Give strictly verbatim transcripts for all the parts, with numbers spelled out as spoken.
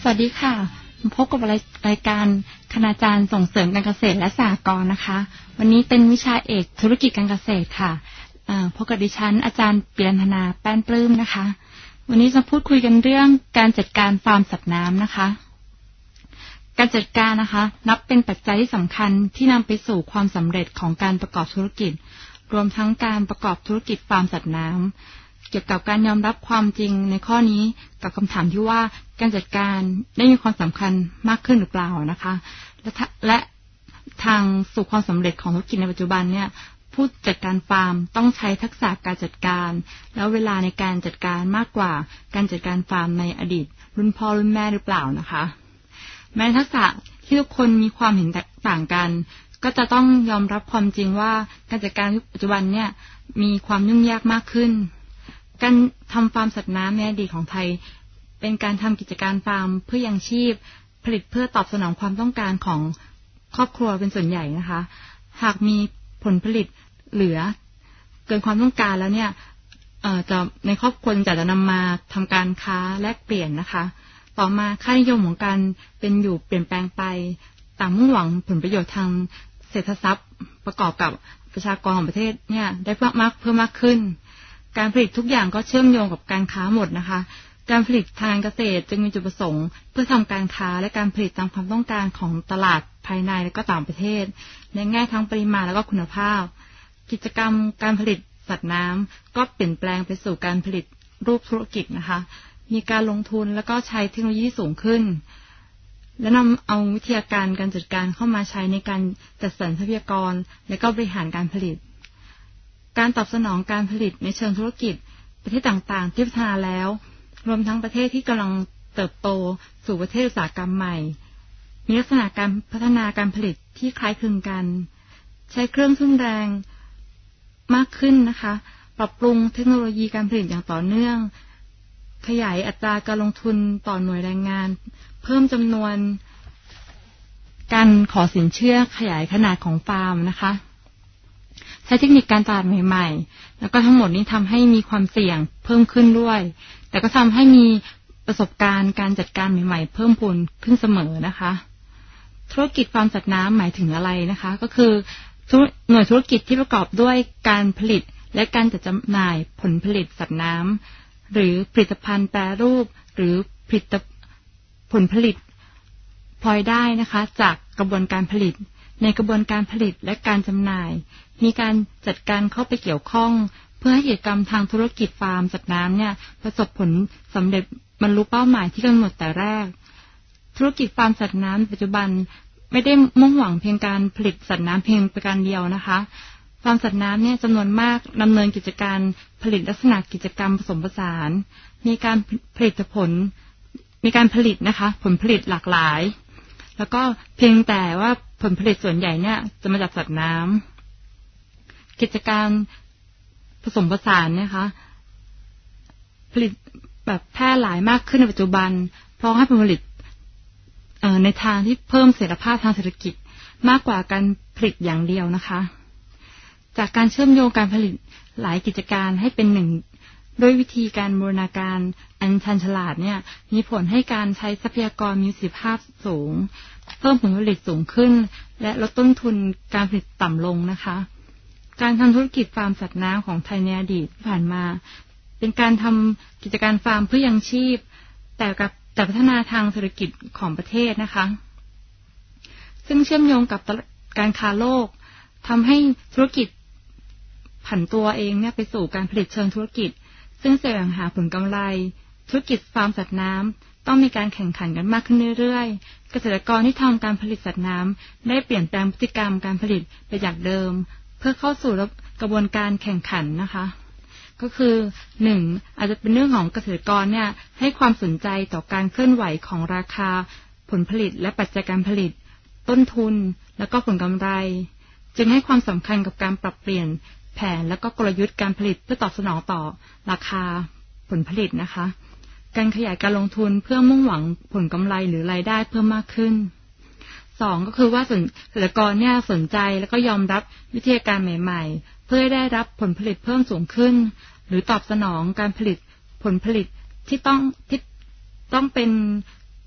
วัสดีค่ะพบกับรายการคณาจารย์ส่งเสริมการเกษตรและสหกรณ์นะคะวันนี้เป็นวิชาเอกธุรกิจการเกษตรค่ะพบกับดิฉันอาจารย์ปิรันธนาแป้นปลื้มนะคะวันนี้จะพูดคุยกันเรื่องการจัดการฟาร์มสัตว์น้ำนะคะการจัดการนะคะนับเป็นปัจจัยที่สำคัญที่นำไปสู่ความสำเร็จของการประกอบธุรกิจรวมทั้งการประกอบธุรกิจฟาร์มสัตว์น้ำเกี่ยวกับการยอมรับความจริงในข้อนี้กับคำถามที่ว่าการจัดการได้มีความสำคัญมากขึ้นหรือเปล่านะคะและและทางสู่ความสำเร็จของธุรกิจในปัจจุบันเนี่ยผู้จัดการฟาร์มต้องใช้ทักษะการจัดการแล้วเวลาในการจัดการมากกว่าการจัดการฟาร์มในอดีตรุ่นพ่อรุ่นแม่หรือเปล่านะคะแม้ทักษะที่ทุกคนมีความเห็นต่างกันก็จะต้องยอมรับความจริงว่าการจัดการปัจจุบันเนี่ยมีความยุ่งยากมากขึ้นการทำฟาร์มสัตว์น้ำในอดีตของไทยเป็นการทำกิจการฟาร์มเพื่อยังชีพผลิตเพื่อตอบสนองความต้องการของครอบครัวเป็นส่วนใหญ่นะคะหากมีผลผลิตเหลือเกินความต้องการแล้วเนี่ยจะในครอบครัวจะจะนำมาทำการค้าแลกเปลี่ยนนะคะต่อมาค่านิยมของการเป็นอยู่เปลี่ยนแปลงไปต่างมุ่งหวังผลประโยชน์ทางเศรษฐทรัพย์ประกอบกับประชากรของประเทศเนี่ยได้เพิ่มมากเพิ่มมากขึ้นการผลิตทุกอย่างก็เชื่อมโยงกับการค้าหมดนะคะการผลิตทางเกษตรจึงมีจุดประสงค์เพื่อทำการค้าและการผลิตตามความต้องการของตลาดภายในและก็ต่างประเทศในแง่ทั้งปริมาณและก็คุณภาพกิจกรรมการผลิตสัตว์น้ำก็เปลี่ยนแปลงไปสู่การผลิตรูปธุรกิจนะคะมีการลงทุนแล้วก็ใช้เทคโนโลยีที่สูงขึ้นและนำเอาวิทยาการการจัดการเข้ามาใช้ในการจัดสรรทรัพยากรและก็บริหารการผลิตการตอบสนองการผลิตในเชิงธุรกิจประเทศต่างๆที่พัฒนาแล้วรวมทั้งประเทศที่กำลังเติบโตสู่ประเทศอุตสาหกรรมใหม่มีลักษณะการพัฒนาการผลิตที่คล้ายคลึงกันใช้เครื่องทุ่นแรงมากขึ้นนะคะปรับปรุงเทคโนโลยีการผลิตอย่างต่อเนื่องขยายอัตราการลงทุนต่อหน่วยแรงงานเพิ่มจำนวนการขอสินเชื่อขยายขนาดของฟาร์มนะคะใช้เทคนิคการตลาดใหม่ๆแล้วก็ทั้งหมดนี้ทำให้มีความเสี่ยงเพิ่มขึ้นด้วยแต่ก็ทำให้มีประสบการณ์การจัดการใหม่ๆเพิ่มพูนขึ้นเสมอนะคะธุรกิจฟาร์มสัตว์น้ำหมายถึงอะไรนะคะก็คือหน่วยธุรกิจที่ประกอบด้วยการผลิตและการจัดจำหน่ายผลผลิตสัตว์น้ำหรือผลิตภัณฑ์แปรรูปหรือผลิตผลผลิตพลอยได้นะคะจากกระบวนการผลิตในกระบวนการผลิตและการจำหน่ายมีการจัดการเข้าไปเกี่ยวข้องเพื่อให้กิจกรรมทางธุรกิจฟาร์มสัตว์น้ำเนี่ยประสบผลสำเร็จบรรลุเป้าหมายที่กำหนดแต่แรกธุรกิจฟาร์มสัตว์น้ำปัจจุบันไม่ได้มุ่งหวังเพียงการผลิตสัตว์น้ำเพียงประการเดียวนะคะฟาร์มสัตว์น้ำเนี่ยจำนวนมากดำเนินกิจการผลิตลักษณะกิจกรรมผสมผสานมีการผลิตผลมีการผลิตนะคะผลผลิตหลากหลายแล้วก็เพียงแต่ว่าผลผลิตส่วนใหญ่เนี่ยจะมาจากสัตว์น้ำกิจการผสมผสานนะคะผลิตแบบแพร่หลายมากขึ้นในปัจจุบันเพราะให้ผลผลิตในทางที่เพิ่มเสถียรภาพทางเศรษฐกิจมากกว่าการผลิตอย่างเดียวนะคะจากการเชื่อมโยงการผลิตหลายกิจการให้เป็นหนึ่งด้วยวิธีการบูรณาการอันชันฉลาดเนี่ยมีผลให้การใช้ทรัพยากรมีประสิทธิภาพสูงเพิ่มผลผลิตสูงขึ้นและลดต้นทุนการผลิตต่ำลงนะคะการทำธุรกิจฟาร์มสัตว์น้ำของไทยในอดีตผ่านมาเป็นการทำกิจการฟาร์มเพื่อยังชีพแต่กับแต่พัฒนาทางเศรษฐกิจของประเทศนะคะซึ่งเชื่อมโยงกับการค้าโลกทำให้ธุรกิจผันตัวเองเนี่ยไปสู่การผลิตเชิงธุรกิจซึ่งแสวงหาผลกำไรธุรกิจฟาร์มสัตว์น้ำต้องมีการแข่งขันกันมากขึ้นเรื่อยๆเกษตรกรที่ทำการผลิตสัตว์น้ำได้เปลี่ยนแปลงพฤติกรรมการผลิตไปจากเดิมเพื่อเข้าสู่กระบวนการแข่งขันนะคะก็คือหนึ่งอาจจะเป็นเรื่องของเกษตรกรเนี่ยให้ความสนใจต่อการเคลื่อนไหวของราคาผลผลิตและปัจจัยการผลิตต้นทุนและก็ผลกำไรจึงให้ความสำคัญกับการปรับเปลี่ยนแผนและก็กลยุทธ์การผลิตเพื่อตอบสนองต่อราคาผลผลิตนะคะการขยายการลงทุนเพื่อมุ่งหวังผลกำไรหรือรายได้เพิ่มมากขึ้นสองก็คือว่าเกษตรกรเนี่ยสนใจแล้วก็ยอมรับวิธีการใหม่ๆเพื่อได้รับผลผลิตเพิ่มสูงขึ้นหรือตอบสนองการผลิตผลผลิตที่ต้องที่ต้องเป็น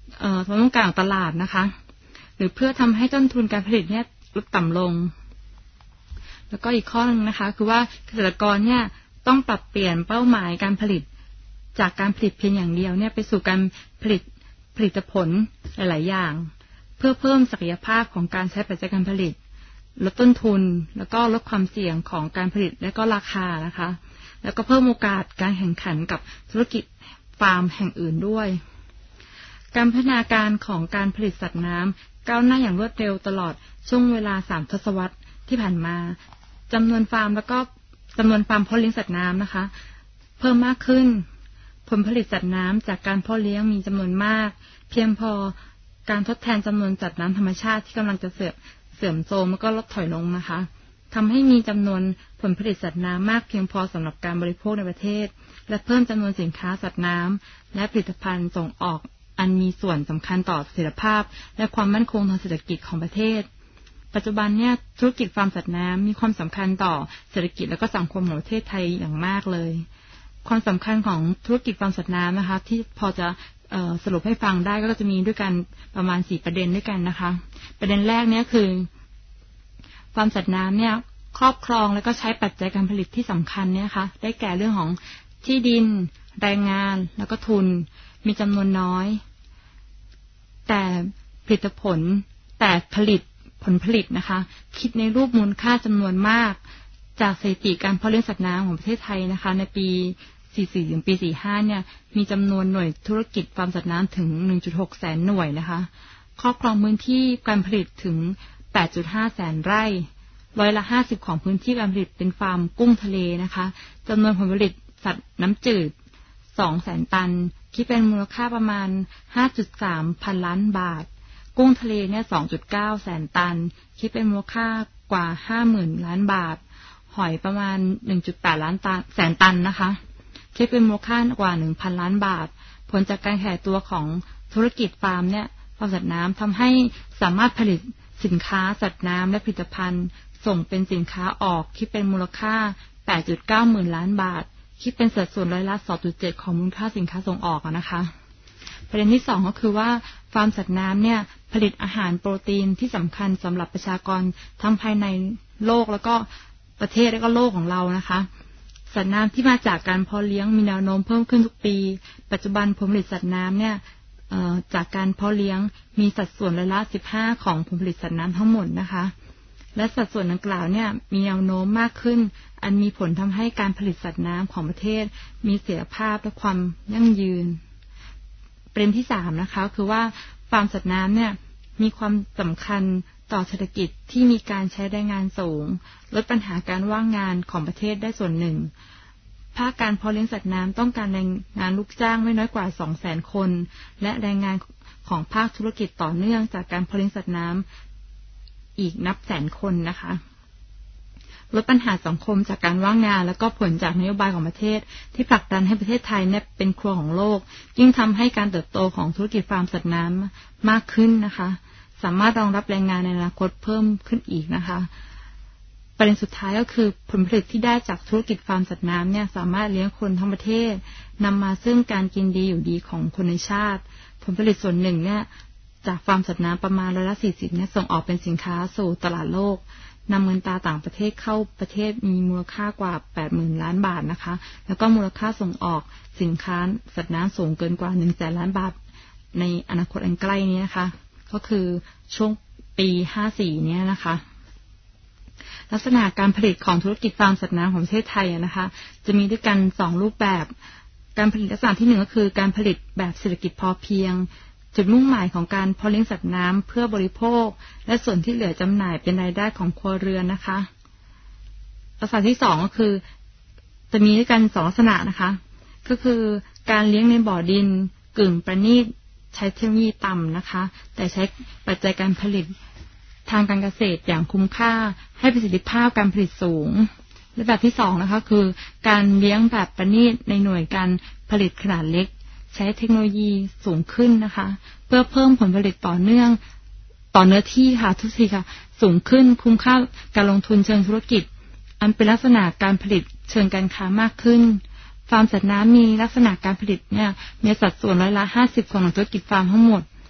เอ่อความต้องการของตลาดนะคะหรือเพื่อทำให้ต้นทุนการผลิตเนี่ยลดต่ำลงแล้วก็อีกข้อนึงนะคะคือว่าเกษตรกรเนี่ยต้องปรับเปลี่ยนเป้าหมายการผลิตจากการผลิตเพียงอย่างเดียวเนี่ยไปสู่การผลิตผลิตผลหลายๆอย่างเพื่อเพิ่มศักยภาพของการใช้ปัจจัยการผลิตลดต้นทุนแล้วก็ลดความเสี่ยงของการผลิตและก็ราคานะคะแล้วก็เพิ่มโอกาสการแข่งขันกับธุรกิจฟาร์มแห่งอื่นด้วยการพัฒนาการของการผลิตสัตว์น้ำก้าวหน้าอย่างรวดเร็วตลอดช่วงเวลาสามทศวรรษที่ผ่านมาจำนวนฟาร์มแล้วก็จำนวนฟาร์มเพาะเลี้ยงสัตว์น้ำนะคะเพิ่มมากขึ้นผลผลิตสัตว์น้ำจากการเพาะเลี้ยงมีจำนวนมากเพียงพอการทดแทนจำนวนสัตว์น้ำธรรมชาติที่กำลังจะเสื่อมเสื่อมโทรมแล้วก็ลดถอยลงนะคะทำให้มีจำนวนผลผลิตสัตว์น้ำมากเพียงพอสำหรับการบริโภคในประเทศและเพิ่มจำนวนสินค้าสัตว์น้ำและผลิตภัณฑ์ส่งออกอันมีส่วนสำคัญต่อเสถียรภาพและความมั่นคงทางเศรษฐกิจของประเทศปัจจุบันเนี่ยธุรกิจฟาร์มสัตว์น้ำมีความสำคัญต่อเศรษฐกิจและก็สังคมของประเทศไทยอย่างมากเลยความสำคัญของธุรกิจฟาร์มสัตว์น้ำนะคะที่พอจะสรุปให้ฟังได้ก็จะมีด้วยกันประมาณสี่ประเด็นด้วยกันนะคะประเด็นแรกเนี่ยคือฟาร์มสัตว์น้ำเนี่ยครอบครองแล้วก็ใช้ปัจจัยการผลิตที่สำคัญเนี่ยค่ะได้แก่เรื่องของที่ดินแรงงานแล้วก็ทุนมีจำนวนน้อยแต่ผลิตผลแต่ผลิตผลผลิตนะคะคิดในรูปมูลค่าจำนวนมากจากสถิติการเพาะเลี้ยงสัตว์น้ำของประเทศไทยนะคะในปีสี่สิบสี่ถึงปีสี่สิบห้าเนี่ยมีจำนวนหน่วยธุรกิจฟาร์มสัตว์น้ำถึง หนึ่งจุดหก แสนหน่วยนะคะครอบครองพื้นที่การผลิตถึง แปดจุดห้า แสนไร่ร้อยละห้าสิบของพื้นที่การผลิตเป็นฟาร์มกุ้งทะเลนะคะจำนวนผลผลิตสัตว์น้ำจืด สองแสน ตันคิดเป็นมูลค่าประมาณ ห้าจุดสาม พันล้านบาทกุ้งทะเลเนี่ย สองจุดเก้า แสนตันคิดเป็นมูลค่ากว่า ห้าหมื่น ล้านบาทหอยประมาณ หนึ่งจุดแปด ล้านตันแสนตันนะคะคิดเป็นมูลค่ากว่า หนึ่งพัน ล้านบาทผลจากการขยายตัวของธุรกิจฟาร์มเนี่ยฟาร์มสัตว์น้ำทำให้สามารถผลิตสินค้าสัตว์น้ำและผลิตภัณฑ์ส่งเป็นสินค้าออกคิดเป็นมูลค่า แปดจุดเก้า หมื่นล้านบาทคิดเป็นสัดส่วนร้อยละ สองจุดเจ็ด ของมูลค่าสินค้าส่งออกนะคะประเด็นที่สองก็คือว่าฟาร์มสัตว์น้ำเนี่ยผลิตอาหารโปรตีนที่สำคัญสำหรับประชากรทั้งภายในโลกแล้วก็ประเทศและก็โลกของเรานะคะสัตว์น้ำที่มาจากการเพาะเลี้ยงมีแนวโน้มเพิ่มขึ้นทุกปีปัจจุบันผลผลิตสัตว์น้ำเนี่ยจากการเพาะเลี้ยงมีสัดส่วนร้อยละสิบห้าของผลผลิตสัตว์น้ำทั้งหมดนะคะและสัดส่วนดังกล่าวเนี่ยมีแนวโน้มมากขึ้นอันมีผลทำให้การผลิตสัตว์น้ำของประเทศมีเสถียรภาพและความยั่งยืนประเด็นที่สามนะคะคือว่าฟาร์มสัตว์น้ำเนี่ยมีความสำคัญต่อเศรษฐกิจที่มีการใช้แรงงานสูงลดปัญหาการว่างงานของประเทศได้ส่วนหนึ่งภาคการเพาะเลี้ยงสัตว์น้ำต้องการแรงงานลูกจ้างไม่น้อยกว่า สองแสน คนและแรงงานของภาคธุรกิจต่อเนื่องจากการเพาะเลี้ยงสัตว์น้ำอีกนับแสนคนนะคะลดปัญหาสังคมจากการว่างงานและก็ผลจากนโยบายของประเทศที่ผลักดันให้ประเทศไทยเนี่ยเป็นครัวของโลกยิ่งทำให้การเติบโตของธุรกิจฟาร์มสัตว์น้ำมากขึ้นนะคะสามารถรองรับแรงงานในอนาคตเพิ่มขึ้นอีกนะคะประเด็นสุดท้ายก็คือผลผลิตที่ได้จากธุรกิจฟาร์มสัตว์น้ำเนี่ยสามารถเลี้ยงคนทั้งประเทศนำมาซึ่งการกินดีอยู่ดีของคนในชาติผลผลิตส่วนหนึ่งเนี่ยจากฟาร์มสัตว์น้ำประมาณร้อยละสี่สิบเนี่ยส่งออกเป็นสินค้าสู่ตลาดโลกนำเงินตราต่างประเทศเข้าประเทศมีมูลค่ากว่า แปดหมื่น ล้านบาทนะคะแล้วก็มูลค่าส่งออกสินค้าสัตว์น้ำสูงเกินกว่า หนึ่งแสน ล้านบาทในอนาคตอันใกล้นี้นะคะก็คือช่วงปีห้าสิบสี่เนี่ยนะคะลักษณะการผลิตของธุรกิจฟาร์มสัตว์น้ำของประเทศไทยนะคะจะมีด้วยกันสองรูปแบบการผลิตลักษณะที่หนึ่งก็คือการผลิตแบบเศรษฐกิจพอเพียงจุดมุ่งหมายของการเพาะเลี้ยงสัตว์น้ำเพื่อบริโภคและส่วนที่เหลือจำหน่ายเป็นรายได้ของครัวเรือนนะคะลักษณะที่สองก็คือจะมีด้วยกันสองลักษณะนะคะก็คือการเลี้ยงในบ่อดินกึ่งประณีตใช้เทคโนโลยีต่ำนะคะแต่ใช้ปัจจัยการผลิตทางการเกษตรอย่างคุ้มค่าให้ประสิทธิภาพการผลิตสูงและแบบที่สองนะคะคือการเลี้ยงแบบประณีตในหน่วยการผลิตขนาดเล็กใช้เทคโนโลยีสูงขึ้นนะคะเพื่อเพิ่มผลผลิตต่อเนื่องต่อเนื้อที่ค่ะทุกทีค่ะสูงขึ้นคุ้มค่าการลงทุนเชิงธุรกิจอันเป็นลักษณะการผลิตเชิงการค้ามากขึ้นฟาร์มสัตว์น้ำมีลักษณะการผลิตเนี่ยมีสัดส่วนร้อยละห้าสิบของธุรกิจฟาร์มทั้งหมด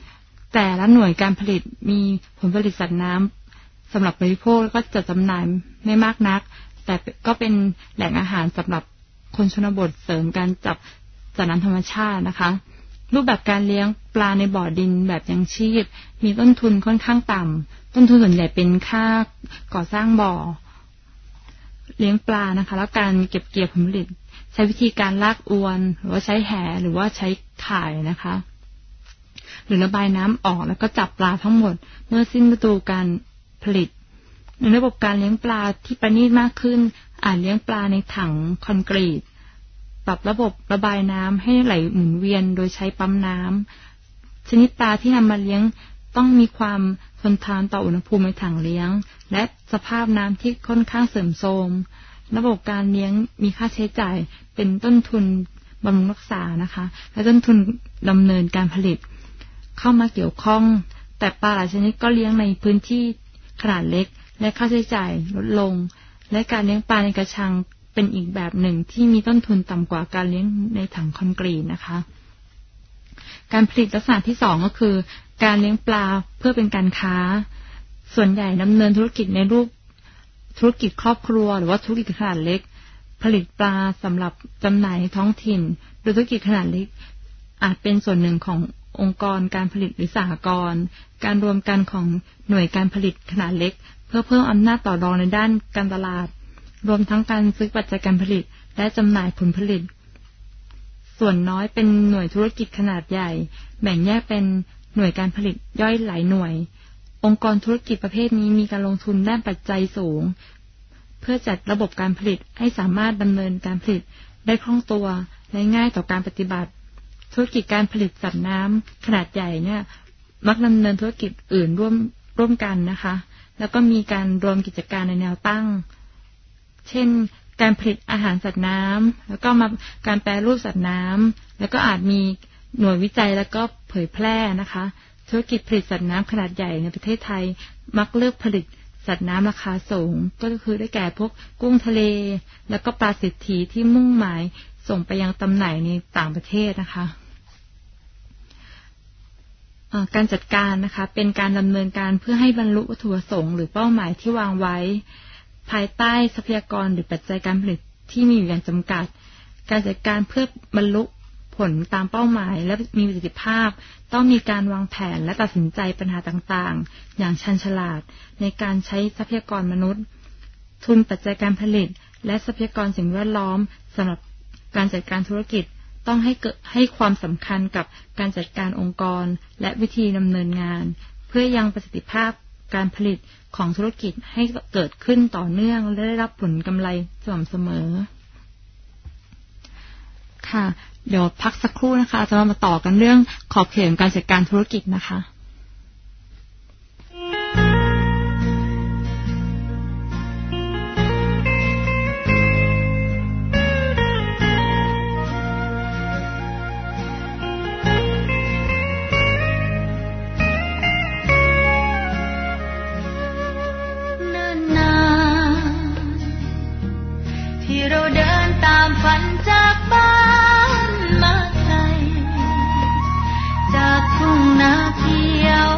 แต่ละหน่วยการผลิตมีผลผลิตสัตว์น้ำสำหรับบริโภคแล้วก็จัดจำหน่ายไม่มากนักแต่ก็เป็นแหล่งอาหารสำหรับคนชนบทเสริมการจับสัตว์น้ำธรรมชาตินะคะรูปแบบการเลี้ยงปลาในบ่อดินแบบยังชีพมีต้นทุนค่อนข้างต่ำต้นทุนส่วนใหญ่เป็นค่าก่อสร้างบ่อเลี้ยงปลานะคะแล้วการเก็บเกี่ยวผลผลิตใช้วิธีการลากอวนหรือว่าใช้แหหรือว่าใช้ข่ายนะคะหรือระบายน้ำออกแล้วก็จับปลาทั้งหมดเมื่อสิ้นฤดูการผลิตในระบบการเลี้ยงปลาที่ประณีตมากขึ้นอาจเลี้ยงปลาในถังคอนกรีตปรับระบบระบายน้ำให้ไหลหมุนเวียนโดยใช้ปั๊มน้ำชนิดปลาที่นำมาเลี้ยงต้องมีความทนทานต่ออุณหภูมิในถังเลี้ยงและสภาพน้ำที่ค่อนข้างเสื่อมโทรมระบบการเลี้ยงมีค่าใช้จ่ายเป็นต้นทุนบำรุงรักษานะคะและต้นทุนดำเนินการผลิตเข้ามาเกี่ยวข้องแต่ปลาหลายชนิดก็เลี้ยงในพื้นที่ขนาดเล็กและค่าใช้จ่ายลดลงและการเลี้ยงปลาในกระชังเป็นอีกแบบหนึ่งที่มีต้นทุนต่ำกว่าการเลี้ยงในถังคอนกรีตนะคะการผลิตลักษณะที่สองก็คือการเลี้ยงปลาเพื่อเป็นการค้าส่วนใหญ่ดำเนินธุรกิจในรูปธุรกิจครอบครัวหรือว่าธุรกิจขนาดเล็กผลิตปลาสำหรับจำหน่ายในท้องถิ่นโดยธุรกิจขนาดเล็กอาจเป็นส่วนหนึ่งขององค์กรการผลิตหรือสหกรณ์การรวมกันของหน่วยการผลิตขนาดเล็กเพื่อเพิ่มอำนาจต่อรองในด้านการตลาดรวมทั้งการซื้อปัจจัยการผลิตและจำหน่ายผลผลิตส่วนน้อยเป็นหน่วยธุรกิจขนาดใหญ่แบ่งแยกเป็นหน่วยการผลิตย่อยหลายหน่วยองค์กรธุรกิจประเภทนี้มีการลงทุนด้านปัจจัยสูงเพื่อจัดระบบการผลิตให้สามารถดำเนินการผลิตได้คล่องตัวและง่ายต่อการปฏิบัติธุรกิจการผลิตสัตว์น้ำขนาดใหญ่เนี่ยมักดำเนินธุรกิจอื่นร่วมร่วมกันนะคะแล้วก็มีการรวมกิจการในแนวตั้งเช่นการผลิตอาหารสัตว์น้ำแล้วก็มาการแปรรูปสัตว์น้ำแล้วก็อาจมีหน่วยวิจัยแล้วก็เผยแพร่นะคะธุรกิจผลิตสัตว์น้ำขนาดใหญ่ในประเทศไทยมักเลือกผลิตสัตว์น้ำราคาสูงก็คือได้แก่พวกกุ้งทะเลแล้วก็ปลาเศรษฐีที่มุ่งหมายส่งไปยังตำแหน่งในต่างประเทศนะคะการจัดการนะคะเป็นการดำเนินการเพื่อให้บรรลุวัตถุประสงค์หรือเป้าหมายที่วางไว้ภายใต้ทรัพยากรหรือปัจจัยการผลิตที่มีอยู่อย่างจำกัดการจัดการเพื่อบรรลุผลตามเป้าหมายและมีประสิทธิภาพต้องมีการวางแผนและตัดสินใจปัญหาต่างๆอย่างชันฉลาดในการใช้ทรัพยากรมนุษย์ทุนปัจจัยการผลิตและทรัพยากรสิ่งแวดล้อมสำหรับการจัดการธุรกิจต้องให้เกิดให้ความสำคัญกับการจัดการองค์กรและวิธีดำเนินงานเพื่อยังประสิทธิภาพการผลิตของธุรกิจให้เกิดขึ้นต่อเนื่องและได้รับผลกำไรสม่ำเสมอค่ะเดี๋ยวพักสักครู่นะคะจะมาต่อกันเรื่องขอบเขตการจัดการธุรกิจนะคะฝันจากบ้านมาไกลจากทุ่งนาเขียว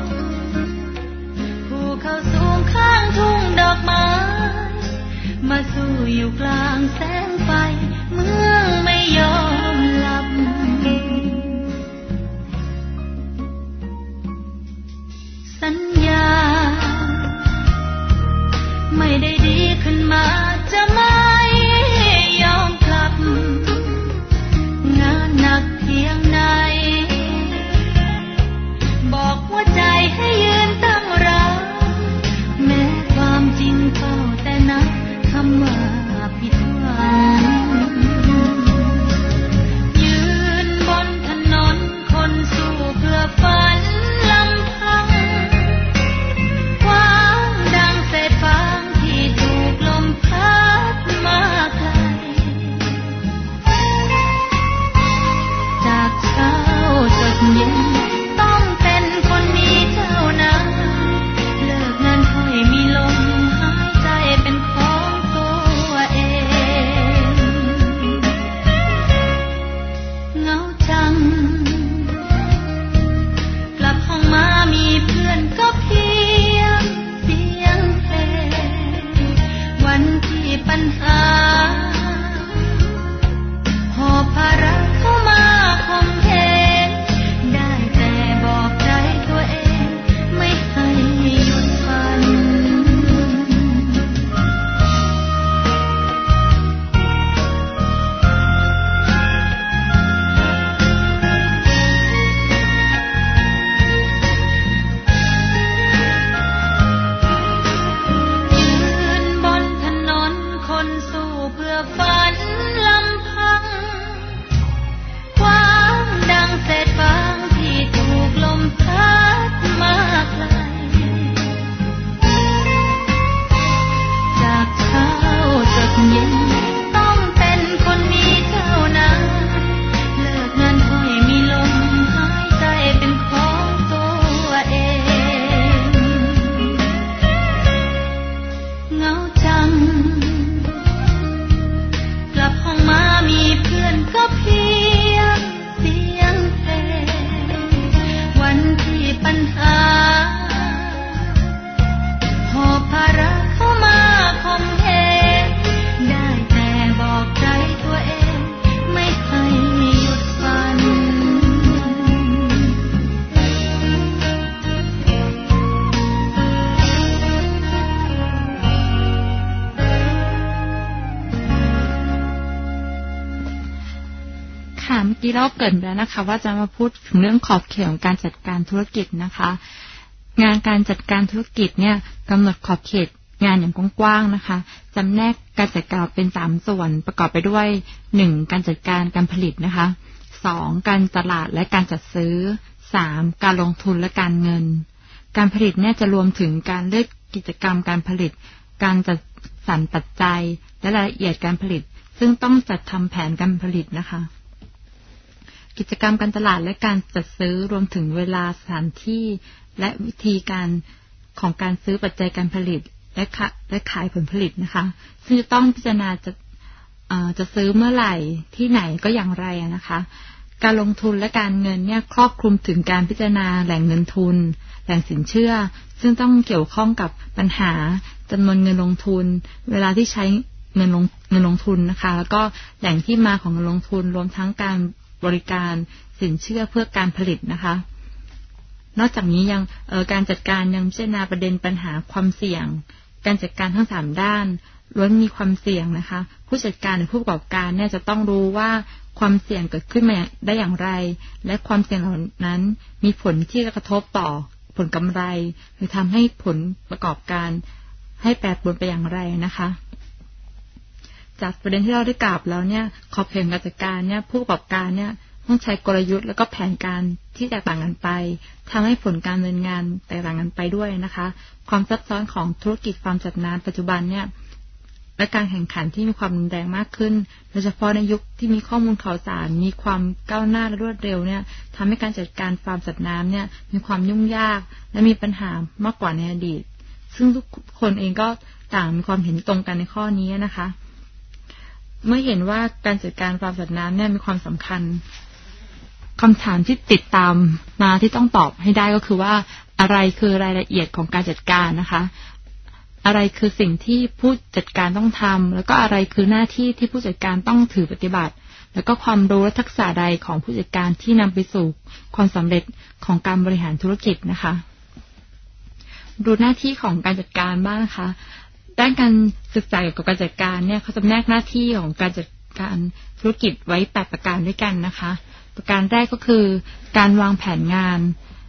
ภูเขาสูงข้างทุ่งดอกไม้มาสู่อยู่กลางแสงไฟเมืองไม่ยอมหลับสัญญาไม่ได้ดีขึ้นมาจะไม่ยอมกลับงานหนักเพียงไหนบอกหัวใจให้ยืนตั้งรับแม้ความจริงก็แต่นับคำว่าผิดหวังค่ะเมื่อกี้เราเกริ่นไปแล้วนะคะว่าจะมาพูดถึงเรื่องขอบเขตของการจัดการธุรกิจนะคะงานการจัดการธุรกิจเนี่ยกำหนดขอบเขตงานอย่างกว้างๆนะคะจำแนกการจัดการเป็นสามส่วนประกอบไปด้วยหนึ่งการจัดการการผลิตนะคะสองการตลาดและการจัดซื้อสามการลงทุนและการเงินการผลิตเนี่ยจะรวมถึงการเลือกกิจกรรมการผลิตการจัดสรรปัจจัยและรายละเอียดการผลิตซึ่งต้องจัดทำแผนการผลิตนะคะกิจกรรมการตลาดและการจัดซื้อรวมถึงเวลาสถานที่และวิธีการของการซื้อปัจจัยการผลิตและขะและขายผลผลิตนะคะซึ่งจะต้องพิจารณาจะจะซื้อเมื่อไหร่ที่ไหนก็อย่างไรนะคะการลงทุนและการเงินเนี่ยครอบคลุมถึงการพิจารณาแหล่งเงินทุนแหล่งสินเชื่อซึ่งต้องเกี่ยวข้องกับปัญหาจำนวนเงินลงทุนเวลาที่ใช้เงินลงเงินลงทุนนะคะแล้วก็แหล่งที่มาของเงินลงทุนรวมทั้งการบริการสินเชื่อเพื่อการผลิตนะคะนอกจากนี้ยังเอ่อการจัดการยังพิจารณาประเด็นปัญหาความเสี่ยงการจัดการทั้งสามด้านล้วนมีความเสี่ยงนะคะผู้จัดการหรือผู้ประกอบการเนี่ยจะต้องรู้ว่าความเสี่ยงเกิดขึ้นมาได้อย่างไรและความเสี่ยงเหล่านั้นมีผลที่จะกระทบต่อผลกำไรหรือทำให้ผลประกอบการให้แปรปรวนไปอย่างไรนะคะจากประเด็นที่เราได้กล่าวแล้วเนี่ยขอบเขตการจัดการเนี่ยผู้ประกอบการเนี่ยต้องใช้กลยุทธ์และก็แผนการที่แตกต่างกันไปทำให้ผลการดำเนินงานแตกต่างกันไปด้วยนะคะความซับซ้อนของธุรกิจฟาร์มจัดน้ำปัจจุบันเนี่ยและการแข่งขันที่มีความรุนแรงมากขึ้นโดยเฉพาะในยุคที่มีข้อมูลข่าวสารมีความก้าวหน้าและรวดเร็วเนี่ยทำให้การจัดการฟาร์มสัตว์น้ำเนี่ยมีความยุ่งยากและมีปัญหามากกว่าในอดีตซึ่งทุกคนเองก็ต่างมีความเห็นตรงกันในข้อนี้นะคะเมื่อเห็นว่าการจัดการฟาร์มสัตว์น้ำเนี่ยมีความสำคัญคำถามที่ติดตามมาที่ต้องตอบให้ได้ก็คือว่าอะไรคือรายละเอียดของการจัดการนะคะอะไรคือสิ่งที่ผู้จัดการต้องทำแล้วก็อะไรคือหน้าที่ที่ผู้จัดการต้องถือปฏิบัติแล้วก็ความรู้และทักษะใดของผู้จัดการที่นำไปสู่ความสำเร็จของการบริหารธุรกิจนะคะดูหน้าที่ของการจัดการบ้างนะคะด้านการศึกษาเกี่ยวกับการจัดการเนี่ยเขาจำแนกหน้าที่ของการจัดการธุรกิจไว้แปดประการด้วยกันนะคะประการแรกก็คือการวางแผนงาน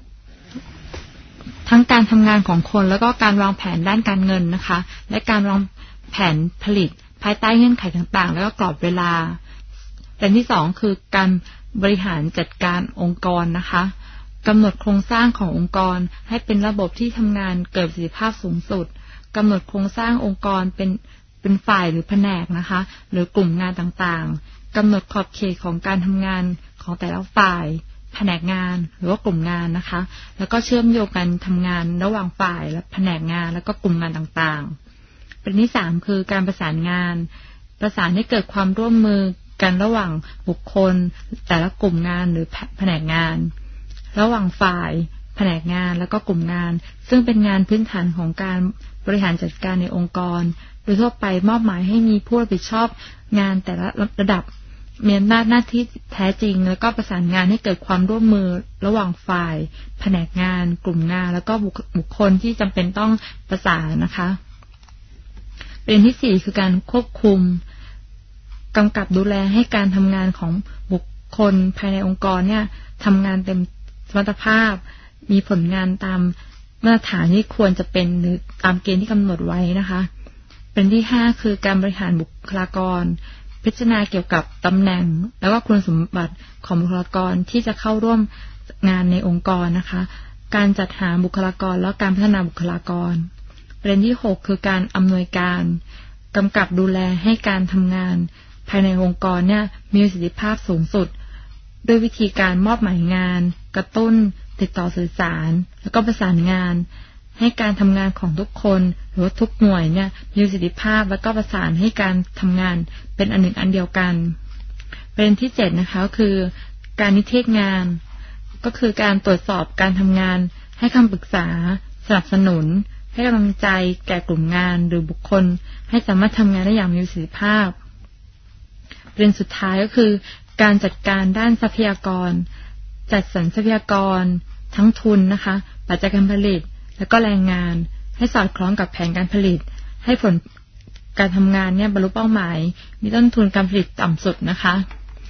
ทั้งการทำงานของคนแล้วก็การวางแผนด้านการเงินนะคะและการวางแผนผลิตภายใต้เงื่อนไขต่างๆแล้วก็กรอบเวลาประเด็นที่สองคือการบริหารจัดการองค์กรนะคะกำหนดโครงสร้างขององค์กรให้เป็นระบบที่ทำงานเกิดประสิทธิภาพสูงสุดกำหนดโครงสร้างองค์กรเป็นเป็นฝ่ายหรือแผนกนะคะหรือกลุ่มงานต่างๆกำหนดขอบเขตของการทำงานของแต่ละฝ่ายแผนกงานหรือว่ากลุ่มงานนะคะแล้วก็เชื่อมโยงกันทำงานระหว่างฝ่ายและแผนกงานแล้วก็กลุ่มงานต่างๆประเด็นที่สามคือการประสานงานประสานให้เกิดความร่วมมือกันระหว่างบุคคลแต่ละกลุ่มงานหรือแผนกงานระหว่างฝ่ายแผนกงานแล้วก็กลุ่มงานซึ่งเป็นงานพื้นฐานของการบริหารจัดการในองค์กรโดยทั่วไปมอบหมายให้มีผู้รับผิดชอบงานแต่ละระดับมีอำนาจหน้าที่แท้จริงแล้วก็ประสานงานให้เกิดความร่วมมือระหว่างฝ่ายแผนกงานกลุ่มงานแล้วก็บุคคลที่จำเป็นต้องประสานนะคะประเด็นที่สี่คือการควบคุมกำกับดูแลให้การทำงานของบุคคลภายในองค์กรเนี่ยทำงานเต็มสมรรถภาพมีผลงานตามมาตรฐานที่ควรจะเป็นหรือตามเกณฑ์ที่กำหนดไว้นะคะเป็นที่ห้าคือการบริหารบุคลากรพิจารณาเกี่ยวกับตำแหน่งแล้วก็คุณสมบัติของบุคลากรที่จะเข้าร่วมงานในองค์กรนะคะการจัดหาบุคลากรและการพัฒนาบุคลากรประเด็นที่หกคือการอำนวยการกำกับดูแลให้การทำงานภายในองค์กรเนี่ยมีประสิทธิภาพสูงสุดด้วยวิธีการมอบหมายงานกระตุ้นติดต่อสื่อสารแล้วก็ประสานงานให้การทำงานของทุกคนหรือทุกหน่วยเนี่ยมีประสิทธิภาพแล้วก็ประสานให้การทำงานเป็นอันหนึ่งอันเดียวกันประเด็นที่เจ็ดนะคะคือการนิเทศงานก็คือการตรวจสอบการทำงานให้คำปรึกษาสนับสนุนให้กำลังใจแก่กลุ่มงานหรือบุคคลให้สามารถทำงานได้อย่างมีประสิทธิภาพประเด็นสุดท้ายก็คือการจัดการด้านทรัพยากรจัดสรรทรัพยากรทั้งทุนนะคะปัจจัยการผลิตและก็แรงงานให้สอดคล้องกับแผนการผลิตให้ผลการทำงานเนี่ยบรรลุเป้าหมายมีต้นทุนการผลิตต่ำสุดนะคะ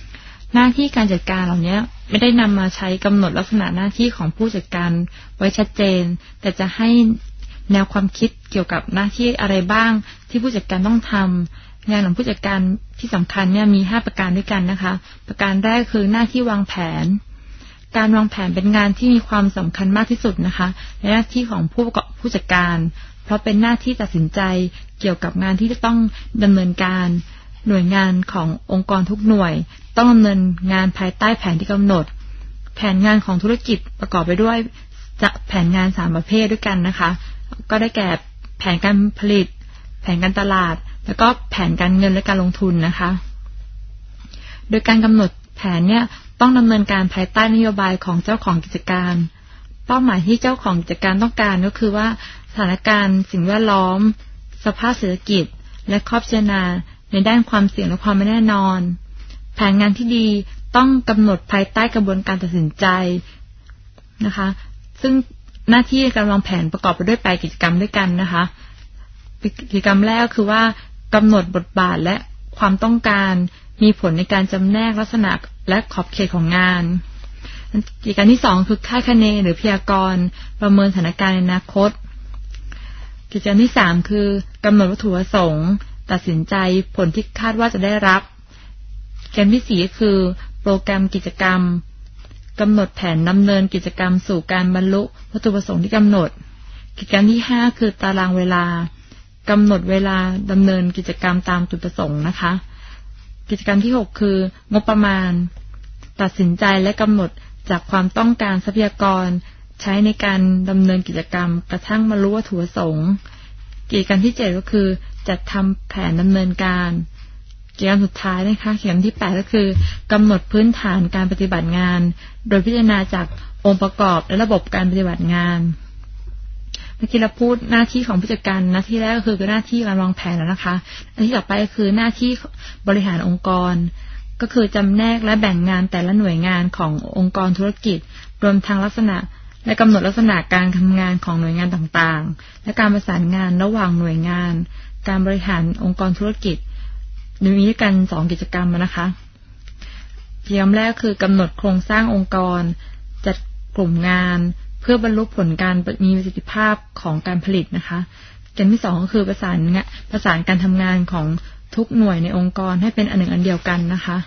หน้าที่การจัดการเหล่านี้ไม่ได้นำมาใช้กำหนดลักษณะหน้าที่ของผู้จัดการไว้ชัดเจนแต่จะให้แนวความคิดเกี่ยวกับหน้าที่อะไรบ้างที่ผู้จัดการต้องทำงานของผู้จัดการที่สำคัญเนี่ยมีห้าประการด้วยกันนะคะประการแรกคือหน้าที่วางแผนการวางแผนเป็นงานที่มีความสำคัญมากที่สุดนะคะในหน้าที่ของผู้ประกอบผู้จัดการเพราะเป็นหน้าที่ตัดสินใจเกี่ยวกับงานที่จะต้องดำเนินการหน่วยงานขององค์กรทุกหน่วยต้องดำเนินงานภายใต้แผนที่กำหนดแผนงานของธุรกิจประกอบไปด้วยจะแผนงานสามประเภทด้วยกันนะคะก็ได้แก่แผนการผลิตแผนการตลาดแล้วก็แผนการเงินและการลงทุนนะคะโดยการกำหนดแผนเนี่ยต้องดำเนินการภายใต้นโยบายของเจ้าของกิจการเป้าหมายที่เจ้าของกิจการต้องการก็คือว่าสถานการณ์สิ่งแวดล้อมสภาพเศรษฐกิจและข้อพิจารณาในด้านความเสี่ยงและความไม่แน่นอนแผนงานที่ดีต้องกำหนดภายใต้กระบวนการตัดสินใจนะคะซึ่งหน้าที่การวางแผนประกอบไปด้วยแปดกิจกรรมด้วยกันนะคะกิจกรรมแรกคือว่ากำหนดบทบาทและความต้องการมีผลในการจำแนกลักษณะและขอบเขตของงานกิจกรรมที่สองคือคาดคะเนหรือพยากรณ์ประเมินสถานการณ์ในอนาคตกิจกรรมที่สามคือกำหนดวัตถุประสงค์ตัดสินใจผลที่คาดว่าจะได้รับกิจกรรมที่สี่คือโปรแกรมกิจกรรมกำหนดแผนดำเนินกิจกรรมสู่การบรรลุวัตถุประสงค์ที่กำหนดกิจกรรมที่ห้าคือตารางเวลากำหนดเวลาดำเนินกิจกรรมตามจุดประสงค์นะคะกิจกรรมที่หกคืองบประมาณตัดสินใจและกำหนดจากความต้องการทรัพยากรใช้ในการดำเนินกิจกรรมกระทั่งบรรลุวัตถุประสงค์กิจกรรมที่เจ็ดก็คือจัดทำแผนดำเนินการกิจกรรมสุดท้ายนะคะกิจกรรมที่แปดก็คือกำหนดพื้นฐานการปฏิบัติงานโดยพิจารณาจากองค์ประกอบและระบบการปฏิบัติงานเมื่อกี้เราพูดหน้าที่ของผู้จัดการหน้าที่แรกก็คือหน้าที่การวางแผนแล้วนะคะหน้าที่ต่อไปก็คือหน้าที่บริหารองค์กรก็คือจำแนกและแบ่งงานแต่ละหน่วยงานขององค์กรธุรกิจรวมทั้งลักษณะและกำหนดลักษณะการทำงานของหน่วยงานต่างๆและการประสานงานระหว่างหน่วยงานการบริหารองค์กรธุรกิจมีด้วยกันสองกิจกรรมนะคะกิจกรรมแรกคือกำหนดโครงสร้างองค์กรจัดกลุ่มงานเพื่อบรรลุผลการมีประสิทธิภาพของการผลิตนะคะกิจกรรมที่สองก็คือประสานงานประสานการทำงานของทุกหน่วยในองค์กรให้เป็นอันหนึ่งอันเดียวกันนะคะ